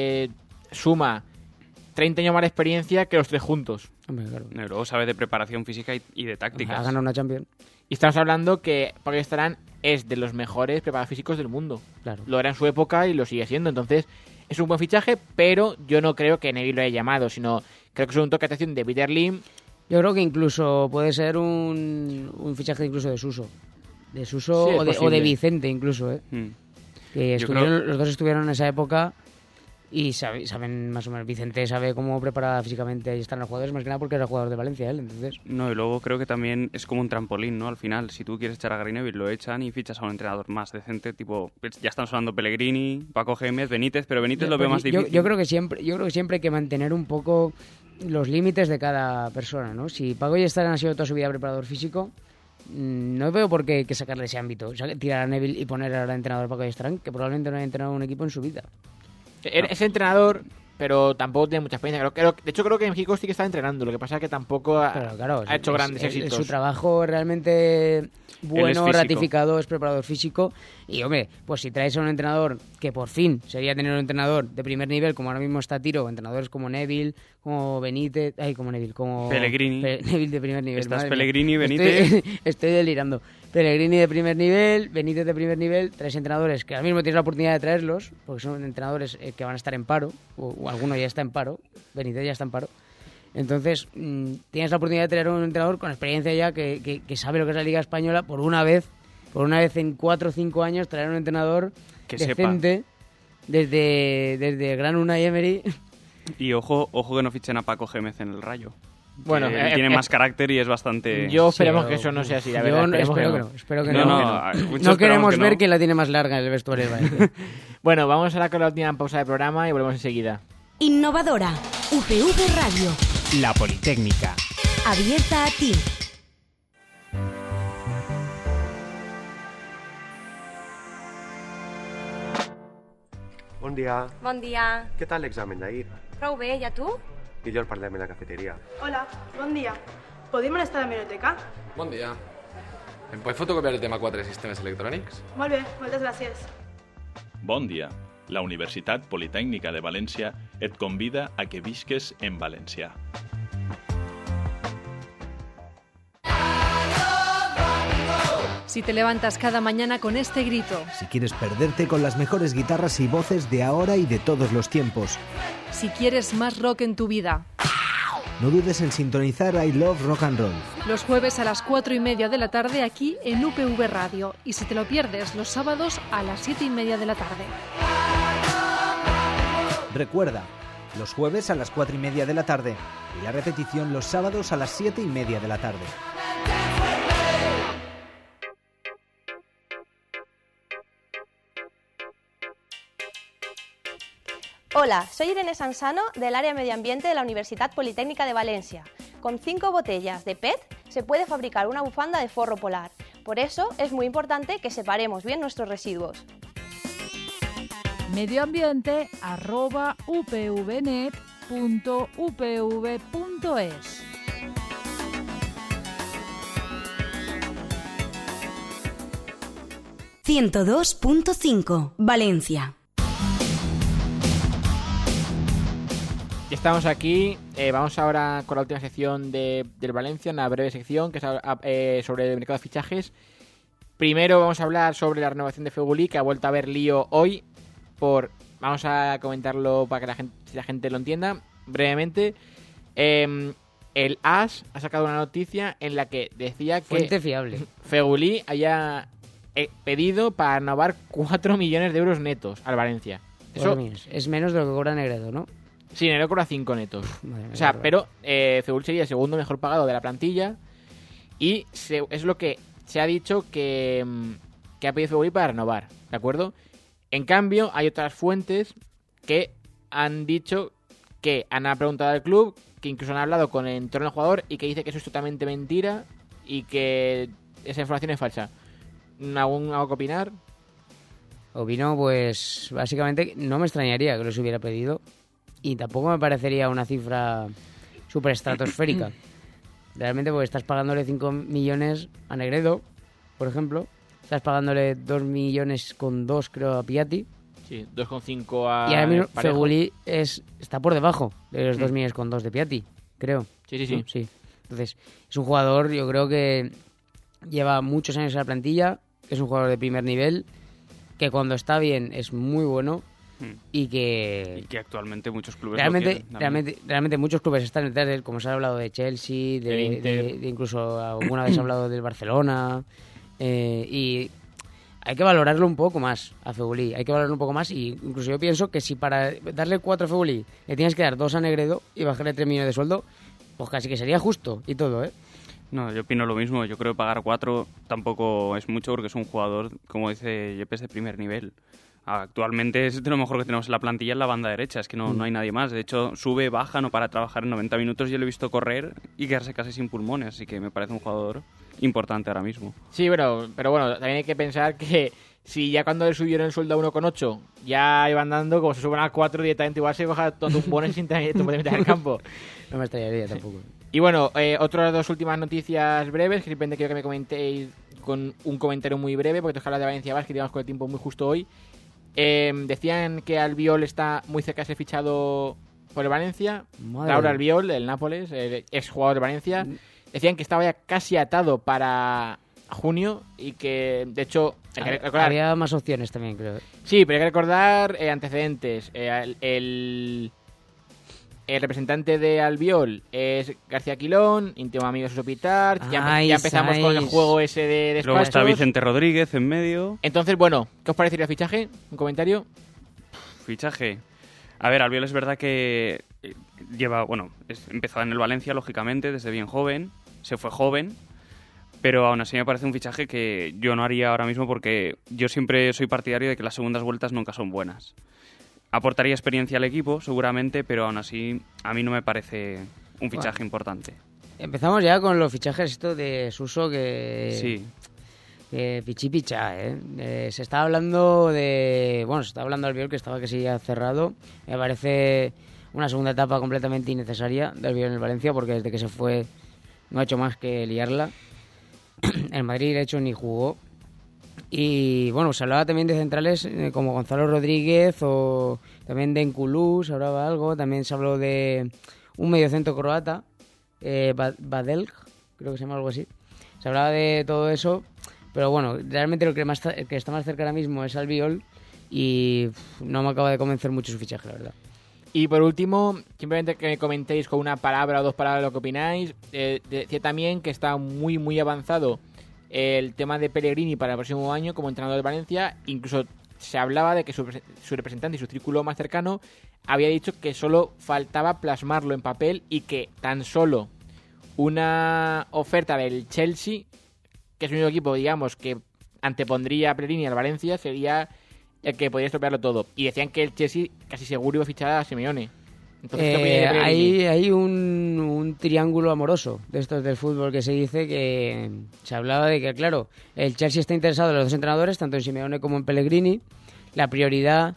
suma 30 años más de experiencia que los tres juntos. Hombre, claro. Y luego sabe de preparación física y de tácticas. Ha ganado una Champions. Y estamos hablando que Paco Ayestarán es de los mejores preparados físicos del mundo. Claro. Lo era en su época y lo sigue siendo. Entonces, es un buen fichaje, pero yo no creo que Neville lo haya llamado, sino creo que es un toque de atención de Peter Lim. Yo creo que incluso puede ser un fichaje incluso de Suso. De Suso sí, o de Vicente incluso, ¿eh? Que los dos estuvieron en esa época y saben más o menos. Vicente sabe cómo preparar físicamente y están los jugadores, más que nada porque era jugador de Valencia él, entonces. No, y luego creo que también es como un trampolín, ¿no? Al final, si tú quieres echar a Gary Neville, lo echan y fichas a un entrenador más decente, tipo, ya están sonando Pellegrini, Paco Gémez, Benítez, pero Benítez lo veo más difícil. Yo creo que siempre hay que mantener un poco los límites de cada persona, ¿no? Si Paco Ayestarán ha sido toda su vida preparador físico, no veo por qué sacarle ese ámbito, o sea, tirar a Neville y poner ahora entrenador Paco Ayestarán, que probablemente no haya entrenado un equipo en su vida. Es entrenador, pero tampoco tiene mucha experiencia. De hecho, creo que en México sí que está entrenando. Lo que pasa es que tampoco ha hecho grandes éxitos. Su trabajo realmente bueno, ratificado, es preparador físico. Y, hombre, pues si traes a un entrenador que por fin sería tener un entrenador de primer nivel, como ahora mismo está Tiro, entrenadores como Neville, como Benítez... como Pellegrini. Neville de primer nivel. Estás Pellegrini, Benítez... Estoy delirando. Pellegrini de primer nivel, Benítez de primer nivel, tres entrenadores que ahora mismo tienes la oportunidad de traerlos, porque son entrenadores que van a estar en paro, o alguno ya está en paro, Benítez ya está en paro. Entonces, tienes la oportunidad de traer un entrenador con experiencia ya, que sabe lo que es la Liga Española, por una vez en 4 o 5 años, traer un entrenador que decente, desde Gran Unai Emery. Y ojo que no fichen a Paco Gémez en el Rayo. Bueno, tiene más carácter y es bastante... Yo esperemos que eso no sea así, la verdad. Espero que no. No queremos ver quién la tiene más larga en el vestuario. Bueno, vamos ahora con la última pausa del programa y volvemos enseguida. Innovadora. UPV Radio. La Politécnica. Abierta a ti. Bon dia. Bon dia. Què tal l'examen d'ahir? Prou bé, i a tu? Millor parlem en la cafeteria. Hola, bon dia. Podem anar a la biblioteca? Bon dia. Em pots fotocopiar el tema 4 de sistemes electrònics? Molt bé, moltes gràcies. Bon dia. La Universitat Politècnica de València et convida a que visques en valencià. Si te levantas cada mañana con este grito. Si quieres perderte con las mejores guitarras y voces de ahora y de todos los tiempos. Si quieres más rock en tu vida. No dudes en sintonizar I Love Rock and Roll. Los jueves a las 4:30 de la tarde aquí en UPV Radio. Y si te lo pierdes, los sábados a las 7:30 de la tarde. Recuerda, los jueves a las 4:30 de la tarde. Y la repetición los sábados a las 7:30 de la tarde. Hola, soy Irene Sansano del área Medio Ambiente de la Universidad Politécnica de Valencia. Con 5 botellas de PET se puede fabricar una bufanda de forro polar. Por eso es muy importante que separemos bien nuestros residuos. medioambiente@upvnet.upv.es. ...102.5, Valencia. estamos aquí. Vamos ahora con la última sección del Valencia, una breve sección que es sobre el mercado de fichajes. Primero vamos a hablar sobre la renovación de Feguli, que ha vuelto a haber lío hoy. Vamos a comentarlo para que la gente lo entienda brevemente. El AS ha sacado una noticia en la que decía que fuente fiable. Feguli haya pedido para renovar 4 millones de euros netos al Valencia. Eso es menos de lo que cobra Negredo, ¿no? Sí, Negredo cobra 5 netos. Madre mía, pero Feguli sería el segundo mejor pagado de la plantilla. Y es lo que se ha dicho que ha pedido Feguli para renovar, ¿de acuerdo? En cambio, hay otras fuentes que han dicho que han preguntado al club, que incluso han hablado con el entorno del jugador y que dice que eso es totalmente mentira y que esa información es falsa. ¿Algo que opinar? Opino, pues, básicamente, no me extrañaría que los hubiera pedido y tampoco me parecería una cifra súper estratosférica. Realmente, porque estás pagándole 5 millones a Negredo, por ejemplo. Estás pagándole 2 millones con 2, creo, a Piatti. Sí, 2,5 a... Y ahora mismo Feguli está por debajo de los 2 millones con 2 de Piatti, creo. Sí. ¿No? Sí. Entonces, es un jugador, yo creo que lleva muchos años en la plantilla, es un jugador de primer nivel, que cuando está bien es muy bueno y que actualmente muchos clubes realmente muchos clubes están detrás de él, como se ha hablado de Chelsea, de incluso alguna vez se ha hablado del Barcelona, y hay que valorarlo un poco más a Feguli, y incluso yo pienso que si para darle 4 a Feguli le tienes que dar 2 a Negredo y bajarle 3 millones de sueldo, pues casi que sería justo y todo, ¿eh? No, yo opino lo mismo. Yo creo que pagar 4 tampoco es mucho porque es un jugador, como dice Yepes, de primer nivel. Actualmente es de lo mejor que tenemos en la plantilla en la banda derecha, es que no hay nadie más. De hecho, sube, baja, no para trabajar en 90 minutos. Yo lo he visto correr y quedarse casi sin pulmones, así que me parece un jugador importante ahora mismo. Sí, pero bueno, también hay que pensar que si ya cuando le subieron el sueldo a 1,8 ya iban dando, como se suben a 4 directamente, igual se baja tumbones sin tener que meter en el campo. No me extrañaría tampoco. Y bueno, otras 2 últimas noticias breves, que simplemente quiero que me comentéis con un comentario muy breve, porque tengo que hablar de Valencia Basket, que digamos con el tiempo muy justo hoy. Decían que Albiol está muy cerca de ser fichado por el Valencia. Laura Albiol, del Nápoles, ex jugador de Valencia. Decían que estaba ya casi atado para junio y que, de hecho... Había más opciones también, creo. Sí, pero hay que recordar antecedentes. El representante de Albiol es García Quilón, íntimo amigo de Suso Pitar. Ya empezamos con el juego ese de despachos. Luego está Vicente Rodríguez en medio. Entonces, bueno, ¿qué os parecería el fichaje? ¿Un comentario? Fichaje. A ver, Albiol es verdad que empezó en el Valencia, lógicamente, desde bien joven. Se fue joven. Pero aún así me parece un fichaje que yo no haría ahora mismo porque yo siempre soy partidario de que las segundas vueltas nunca son buenas. Aportaría experiencia al equipo, seguramente, pero aún así a mí no me parece un fichaje importante. Empezamos ya con los fichajes esto de Suso que... Sí. Que pichipicha, ¿eh? Se está hablando de... Bueno, se está hablando de Albiol, que estaba que sí ya cerrado. Me parece una segunda etapa completamente innecesaria de Albiol en el Valencia, porque desde que se fue no ha hecho más que liarla. El Madrid, de hecho, ni jugó. Y bueno, se hablaba también de centrales como Gonzalo Rodríguez o también de Nkulú, se hablaba algo. También se habló de un mediocentro croata, Badelj, creo que se llama algo así. Se hablaba de todo eso, pero bueno, realmente el que está más cerca ahora mismo es Albiol y no me acaba de convencer mucho su fichaje, la verdad. Y por último, simplemente que me comentéis con una palabra o 2 palabras lo que opináis. Decía también que está muy, muy avanzado el tema de Pellegrini para el próximo año como entrenador de Valencia. Incluso se hablaba de que su representante y su círculo más cercano había dicho que solo faltaba plasmarlo en papel y que tan solo una oferta del Chelsea, que es el único equipo, digamos, que antepondría a Pellegrini al Valencia, sería el que podría estropearlo todo. Y decían que el Chelsea casi seguro iba a fichar a Simeone. Entonces, hay un triángulo amoroso de estos del fútbol que se dice, que se hablaba de que, claro, el Chelsea está interesado en los 2 entrenadores, tanto en Simeone como en Pellegrini. La prioridad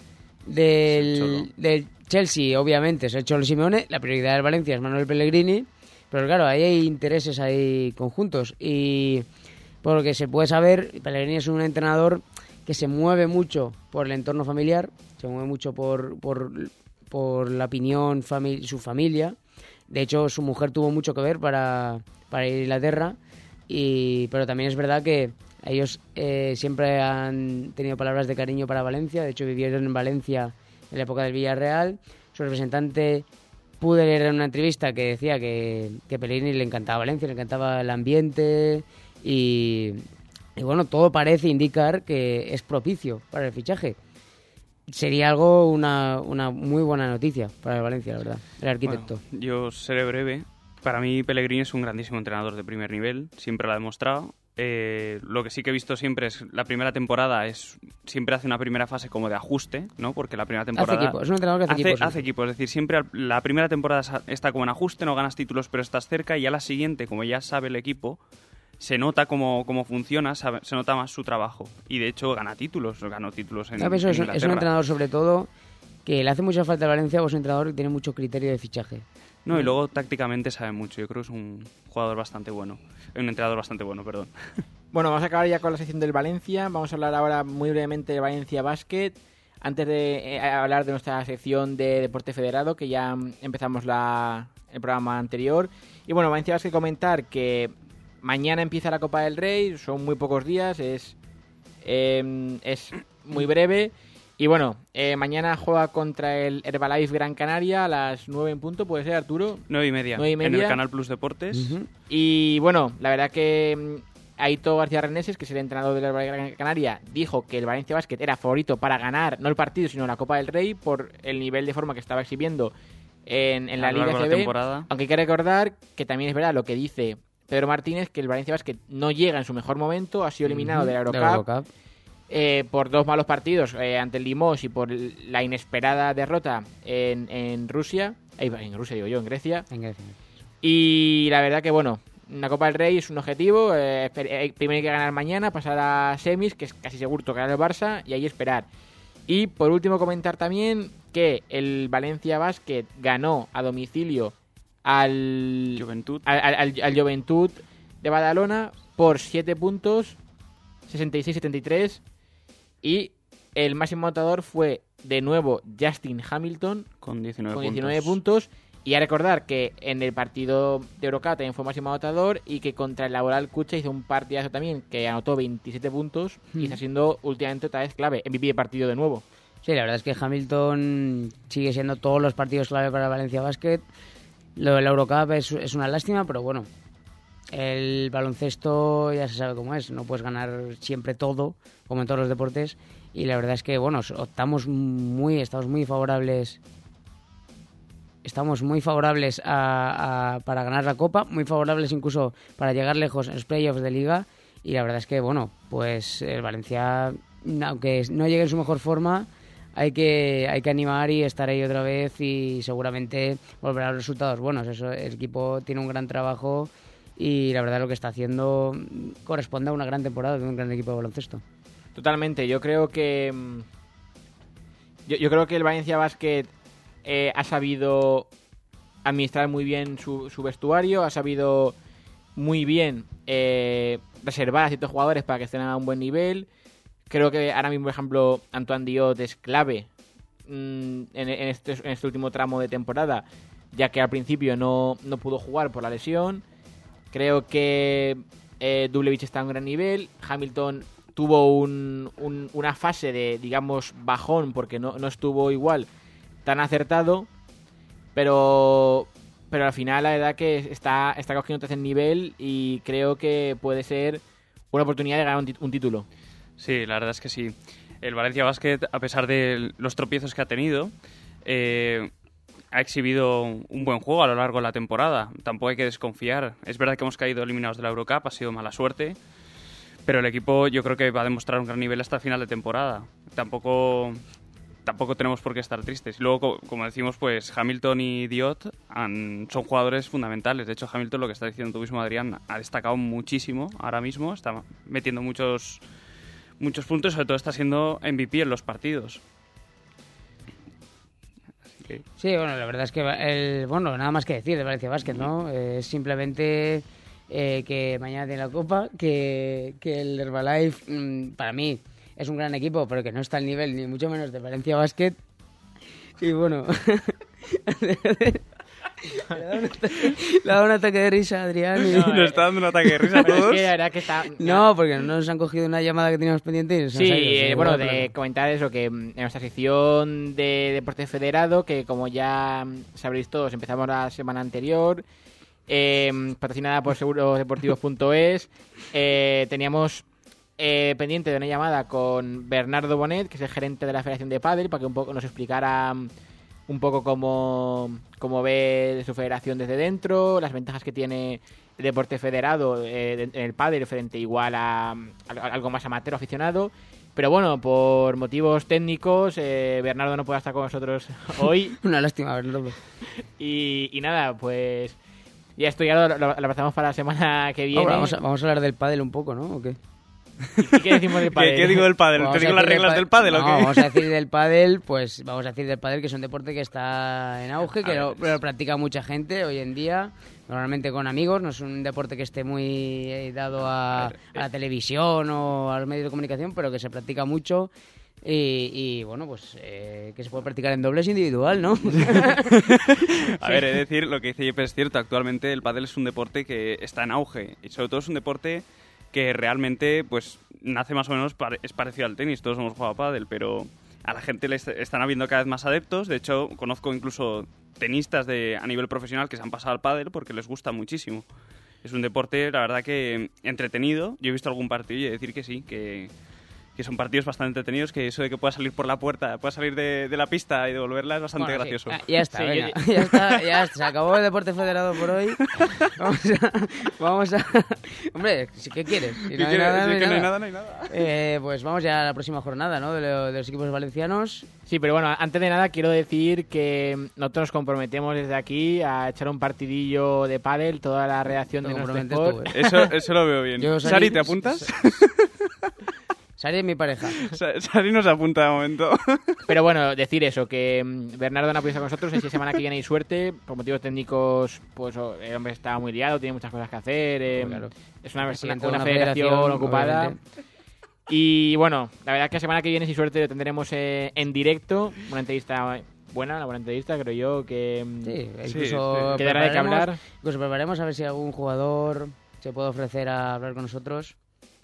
del Chelsea, obviamente, es el Cholo Simeone. La prioridad del Valencia es Manuel Pellegrini. Pero claro, ahí hay intereses ahí conjuntos. Y por lo que se puede saber, Pellegrini es un entrenador que se mueve mucho por el entorno familiar, se mueve mucho por por la opinión su familia. De hecho, su mujer tuvo mucho que ver para ir a Inglaterra, pero también es verdad que ellos siempre han tenido palabras de cariño para Valencia. De hecho, vivieron en Valencia en la época del Villarreal. Su representante, pude leer en una entrevista que decía que Pellegrini le encantaba Valencia, le encantaba el ambiente y bueno, todo parece indicar que es propicio para el fichaje. Sería algo una muy buena noticia para el Valencia, la verdad, el arquitecto. Bueno, yo seré breve. Para mí Pellegrini es un grandísimo entrenador de primer nivel, siempre lo ha demostrado. Lo que sí que he visto siempre es la primera temporada siempre hace una primera fase como de ajuste, ¿no? Porque la primera temporada hace equipo, es un entrenador que hace equipo, es decir, siempre la primera temporada está como en ajuste, no ganas títulos pero estás cerca, y a la siguiente, como ya sabe el equipo, se nota cómo funciona, se nota más su trabajo, y de hecho ganó títulos en Inglaterra. Es un entrenador sobre todo que le hace mucha falta a Valencia, pues es un entrenador que tiene mucho criterio de fichaje. No, y luego tácticamente sabe mucho. Yo creo que es un jugador bastante bueno. Un entrenador bastante bueno, perdón. Bueno, vamos a acabar ya con la sección del Valencia. Vamos a hablar ahora muy brevemente de Valencia Basket. Antes de hablar de nuestra sección de Deporte Federado, que ya empezamos el programa anterior. Y bueno, Valencia Basket, comentar que mañana empieza la Copa del Rey. Son muy pocos días, es muy breve. Y bueno, mañana juega contra el Herbalife Gran Canaria a las 9 en punto, ¿puede ser, Arturo? 9:30, en el Canal Plus Deportes. Uh-huh. Y bueno, la verdad que Aitor García Reneses, que es el entrenador del Herbalife Gran Canaria, dijo que el Valencia Basket era favorito para ganar, no el partido, sino la Copa del Rey, por el nivel de forma que estaba exhibiendo en la Liga CB. Aunque hay que recordar que también es verdad lo que dice Pedro Martínez, que el Valencia Basket no llega en su mejor momento, ha sido eliminado de la Eurocup. Por 2 malos partidos ante el Limoges y por la inesperada derrota en Rusia. En Rusia digo yo, en Grecia. Y la verdad que bueno, una Copa del Rey es un objetivo. Primero hay que ganar mañana, pasar a semis, que es casi seguro tocar al Barça, y ahí esperar. Y por último comentar también que el Valencia Basket ganó a domicilio al Joventut de Badalona por 7 puntos, 66-73. Y el máximo anotador fue, de nuevo, Justin Hamilton, con 19 puntos. Y a recordar que en el partido de Eurocup también fue máximo anotador, y que contra el Laboral Cucha hizo un partidazo también, que anotó 27 puntos y está siendo últimamente otra vez clave. MVP de partido de nuevo. Sí, la verdad es que Hamilton sigue siendo todos los partidos clave para Valencia Basket. Lo de la Eurocup es una lástima, pero bueno, el baloncesto ya se sabe cómo es, no puedes ganar siempre todo, como en todos los deportes, y la verdad es que bueno, estamos muy favorables para ganar la Copa, muy favorables incluso para llegar lejos en los playoffs de Liga, y la verdad es que bueno, pues el Valencia, aunque no llegue en su mejor forma, hay que animar y estar ahí otra vez, y seguramente volverá a los resultados buenos. El equipo tiene un gran trabajo, y la verdad lo que está haciendo corresponde a una gran temporada de un gran equipo de baloncesto. Totalmente, yo creo que el Valencia Basket ha sabido administrar muy bien su vestuario, ha sabido muy bien reservar a ciertos jugadores para que estén a un buen nivel. Creo que ahora mismo, por ejemplo, Antoine Diot es clave en este último tramo de temporada, ya que al principio no pudo jugar por la lesión. Creo que Dublevich está a un gran nivel. Hamilton tuvo una fase de, digamos, bajón, porque no estuvo igual tan acertado, pero al final la verdad que está cogiendo tercer nivel, y creo que puede ser una oportunidad de ganar un título. Sí, la verdad es que sí. El Valencia Basket, a pesar de los tropiezos que ha tenido, ha exhibido un buen juego a lo largo de la temporada. Tampoco hay que desconfiar. Es verdad que hemos caído eliminados de la Eurocup, ha sido mala suerte, pero el equipo yo creo que va a demostrar un gran nivel hasta el final de temporada. Tampoco tenemos por qué estar tristes. Y luego, como decimos, pues Hamilton y Diot son jugadores fundamentales. De hecho, Hamilton, lo que está diciendo tú mismo, Adrián, ha destacado muchísimo ahora mismo. Está metiendo muchos puntos, sobre todo está siendo MVP en los partidos. Sí, bueno, la verdad es que nada más que decir de Valencia Basket, ¿no? Simplemente que mañana tiene la Copa, que el Herbalife, para mí, es un gran equipo, pero que no está al nivel ni mucho menos de Valencia Basket. Y bueno... Le ha dado un ataque de risa a Adrián y... Nos está dando un ataque de risa a todos. Es que la verdad que está... No, porque no nos han cogido una llamada que teníamos pendiente y nos Sí, han salido, bueno, de comentar eso, que en nuestra sección de Deporte Federado, que como ya sabréis todos, empezamos la semana anterior, patrocinada por segurodeportivos.es, teníamos pendiente de una llamada con Bernardo Bonet, que es el gerente de la Federación de Pádel, para que un poco nos explicara un poco cómo ve su federación desde dentro, las ventajas que tiene el deporte federado en el pádel frente igual a algo más amateur aficionado. Pero bueno, por motivos técnicos, Bernardo no puede estar con nosotros hoy. Una lástima, Bernardo. Y nada, pues ya esto ya lo pasamos para la semana que viene. Vamos a hablar del pádel un poco, ¿no? ¿O qué? ¿Y qué decimos del pádel? ¿Qué digo del pádel? ¿Te digo las reglas del pádel o qué? Vamos a decir del pádel, pues vamos a decir del pádel, que es un deporte que está en auge, que lo practica mucha gente hoy en día, normalmente con amigos, no es un deporte que esté muy dado a la televisión o a los medios de comunicación, pero que se practica mucho. Y bueno, pues que se puede practicar en dobles individual, ¿no? A ver, he de decir, lo que dice Jeppe es cierto, actualmente el pádel es un deporte que está en auge y sobre todo es un deporte que realmente pues nace más o menos, es parecido al tenis, todos hemos jugado a pádel, pero a la gente le están habiendo cada vez más adeptos. De hecho, conozco incluso tenistas a nivel profesional que se han pasado al pádel porque les gusta muchísimo. Es un deporte, la verdad, que entretenido. Yo he visto algún partido y he de decir que sí, que son partidos bastante entretenidos, que eso de que puedas salir por la puerta, puedas salir de la pista y devolverla es bastante gracioso. Sí. Ya está, sí, venga. Ya está, se acabó el deporte federado por hoy. Vamos a... Hombre, ¿qué quieres? Si no hay nada, no hay nada. Pues vamos ya a la próxima jornada, ¿no? De los equipos valencianos. Sí, pero bueno, antes de nada quiero decir que nosotros nos comprometemos desde aquí a echar un partidillo de pádel, toda la redacción de nuestro sport. Eso lo veo bien. Sari, ¿te apuntas? Sari es mi pareja. Sari nos apunta de momento. Pero bueno, decir eso, que Bernardo no ha podido estar con nosotros, si semana que viene hay suerte, por motivos técnicos, pues el hombre está muy liado, tiene muchas cosas que hacer, claro. Es una federación ocupada. Obviamente. Y bueno, la verdad es que la semana que viene, si suerte, lo tendremos en directo, una entrevista buena, una buena entrevista, creo yo, que incluso que dará de qué hablar. Incluso prepararemos a ver si algún jugador se puede ofrecer a hablar con nosotros.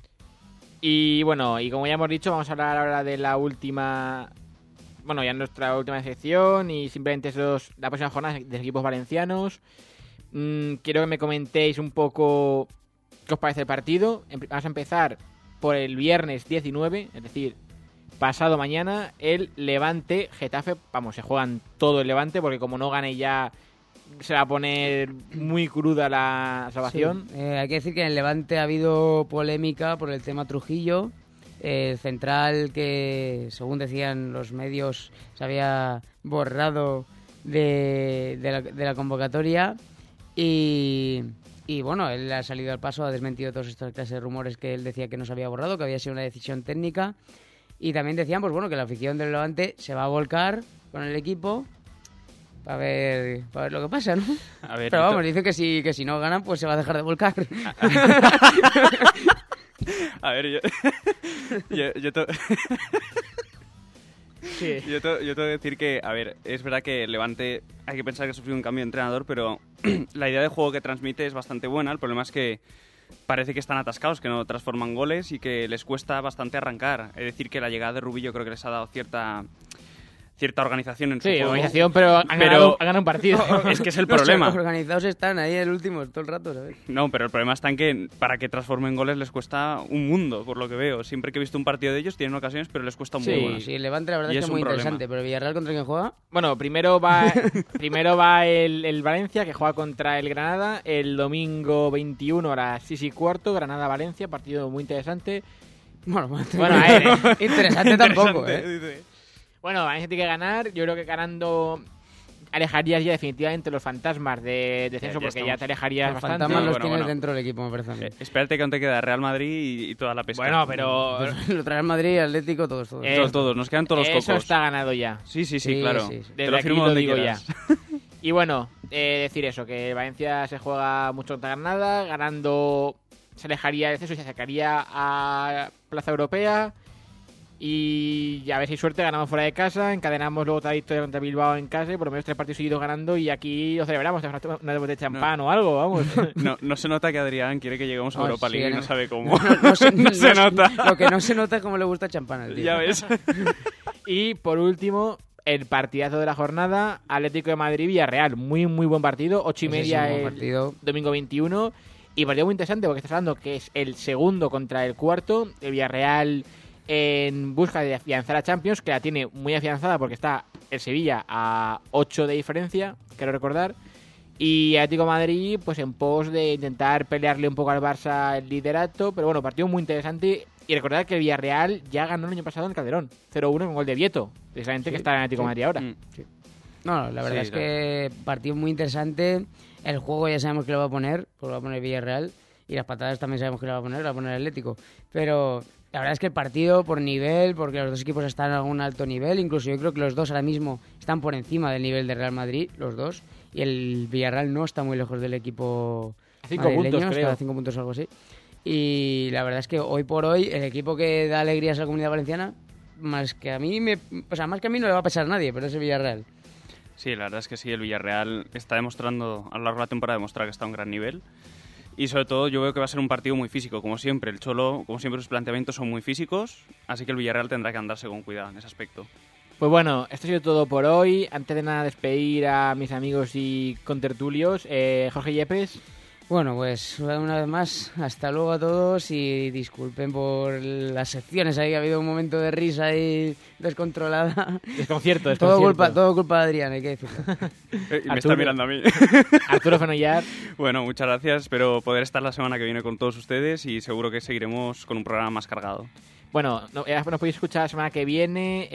Y bueno, y como ya hemos dicho, vamos a hablar ahora de la última... Bueno, ya nuestra última sección y simplemente la próxima jornada de los equipos valencianos. Quiero que me comentéis un poco qué os parece el partido. Vamos a empezar por el viernes 19, es decir, pasado mañana, el Levante-Getafe. Vamos, se juegan todo el Levante porque como no gane ya... se va a poner muy cruda la salvación. Sí. Hay que decir que en el Levante ha habido polémica por el tema Trujillo, el central que, según decían los medios, se había borrado de la convocatoria y bueno, él ha salido al paso, ha desmentido todas estas clases de rumores que él decía que no se había borrado, que había sido una decisión técnica, y también decían pues bueno, que la afición del Levante se va a volcar con el equipo para ver lo que pasa, ¿no? A ver, pero vamos, dicen que si no ganan, pues se va a dejar de volcar. A ver, Sí. Yo tengo que decir que, a ver, es verdad que el Levante hay que pensar que ha sufrido un cambio de entrenador, pero la idea de juego que transmite es bastante buena. El problema es que parece que están atascados, que no transforman goles y que les cuesta bastante arrancar. Es decir, que la llegada de Rubillo creo que les ha dado cierta organización en su juego. Sí, organización, pero han ganado un partido. Es que es el problema. Los organizados están ahí el último todo el rato, ¿sabes? No, pero el problema está en que para que transformen goles les cuesta un mundo, por lo que veo. Siempre que he visto un partido de ellos tienen ocasiones, pero les cuesta un mundo. Sí, el Levante la verdad es que es muy interesante. Pero ¿Villarreal contra quién juega? Bueno, primero va el Valencia, que juega contra el Granada. El domingo 21 a las 6:15, Granada-Valencia, partido muy interesante. Bueno, interesante tampoco, ¿eh? Bueno, Valencia tiene que ganar. Yo creo que ganando alejarías ya definitivamente los fantasmas de descenso, porque ya te alejarías bastante. Los fantasmas los tienes dentro del equipo, me parece a mí. Espérate que aún te queda Real Madrid y toda la pesca. Bueno, pero... Lo trae Madrid, Atlético, todos. Todos, nos quedan todos los cocos. Eso está ganado ya. Sí, claro. Sí. Desde aquí lo digo ya. Y bueno, decir eso, que Valencia se juega mucho contra Granada, ganando se alejaría del descenso y se acercaría a Plaza Europea. Y a ver si hay suerte, ganamos fuera de casa, encadenamos luego otra victoria contra Bilbao en casa y por lo menos 3 partidos seguidos ganando y aquí lo celebramos, una de champán o algo, vamos. No se nota que Adrián quiere que lleguemos a Europa League y no sabe cómo. No se nota. Lo que no se nota es cómo le gusta champán al tío. Ya ves. Y por último, el partidazo de la jornada, Atlético de Madrid-Villarreal. Muy buen partido, 8:30 el domingo 21. Y partido muy interesante porque estás hablando que es el segundo contra el cuarto. El Villarreal en busca de afianzar a Champions, que la tiene muy afianzada porque está el Sevilla a 8 de diferencia, quiero recordar. Y Atlético de Madrid pues en pos de intentar pelearle un poco al Barça el liderato. Pero bueno, partido muy interesante. Y recordad que el Villarreal ya ganó el año pasado en Calderón, 0-1 con gol de Vieto, precisamente, que está en Atlético de Madrid ahora. Sí. No, la verdad es que partido muy interesante. El juego ya sabemos que lo va a poner, pues lo va a poner Villarreal. Y las patadas también sabemos que lo va a poner Atlético. Pero la verdad es que el partido por nivel, porque los dos equipos están a un alto nivel, incluso yo creo que los dos ahora mismo están por encima del nivel de Real Madrid, los dos. Y el Villarreal no está muy lejos del equipo a 5 puntos, creo. Está a 5 puntos o algo así. Y la verdad es que hoy por hoy el equipo que da alegrías a la Comunidad Valenciana, más que a mí no le va a pasar a nadie, pero es el Villarreal. Sí, la verdad es que sí, el Villarreal está demostrando, a lo largo de la temporada, demostrar que está a un gran nivel. Y sobre todo yo veo que va a ser un partido muy físico, como siempre. El Cholo, como siempre, sus planteamientos son muy físicos, así que el Villarreal tendrá que andarse con cuidado en ese aspecto. Pues bueno, esto ha sido todo por hoy. Antes de nada, despedir a mis amigos y contertulios. Jorge Yepes. Bueno, pues una vez más, hasta luego a todos y disculpen por las secciones ahí, ha habido un momento de risa ahí descontrolada. Desconcierto. Todo culpa de Adrián, hay que decirlo. Y me está mirando a mí. Arturo Fenollar. Bueno, muchas gracias, espero poder estar la semana que viene con todos ustedes y seguro que seguiremos con un programa más cargado. Bueno, nos podéis escuchar la semana que viene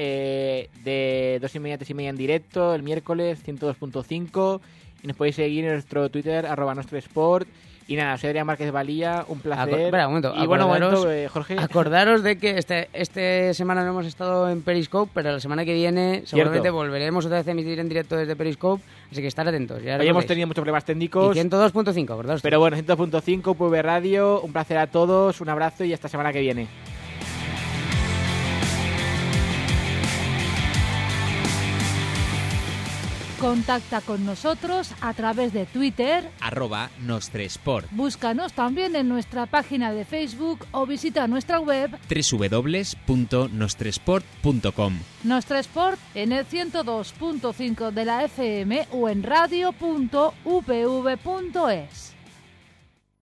de 2:30 a 3:30 en directo, el miércoles 102.5. Y nos podéis seguir en nuestro Twitter, @nuestresport. Y nada, soy Adrián Márquez Valía, un placer. Espera, un momento. Y bueno, Jorge. Acordaros de que esta semana no hemos estado en Periscope, pero la semana que viene seguramente volveremos otra vez a emitir en directo desde Periscope, así que estar atentos. Hoy hemos tenido muchos problemas técnicos. Y 102.5, acordaos. Pero bueno, 102.5, UPV Radio, un placer a todos, un abrazo y hasta semana que viene. Contacta con nosotros a través de Twitter @nostresport. Búscanos también en nuestra página de Facebook o visita nuestra web www.nostresport.com. Nostresport en el 102.5 de la FM o en radio.upv.es.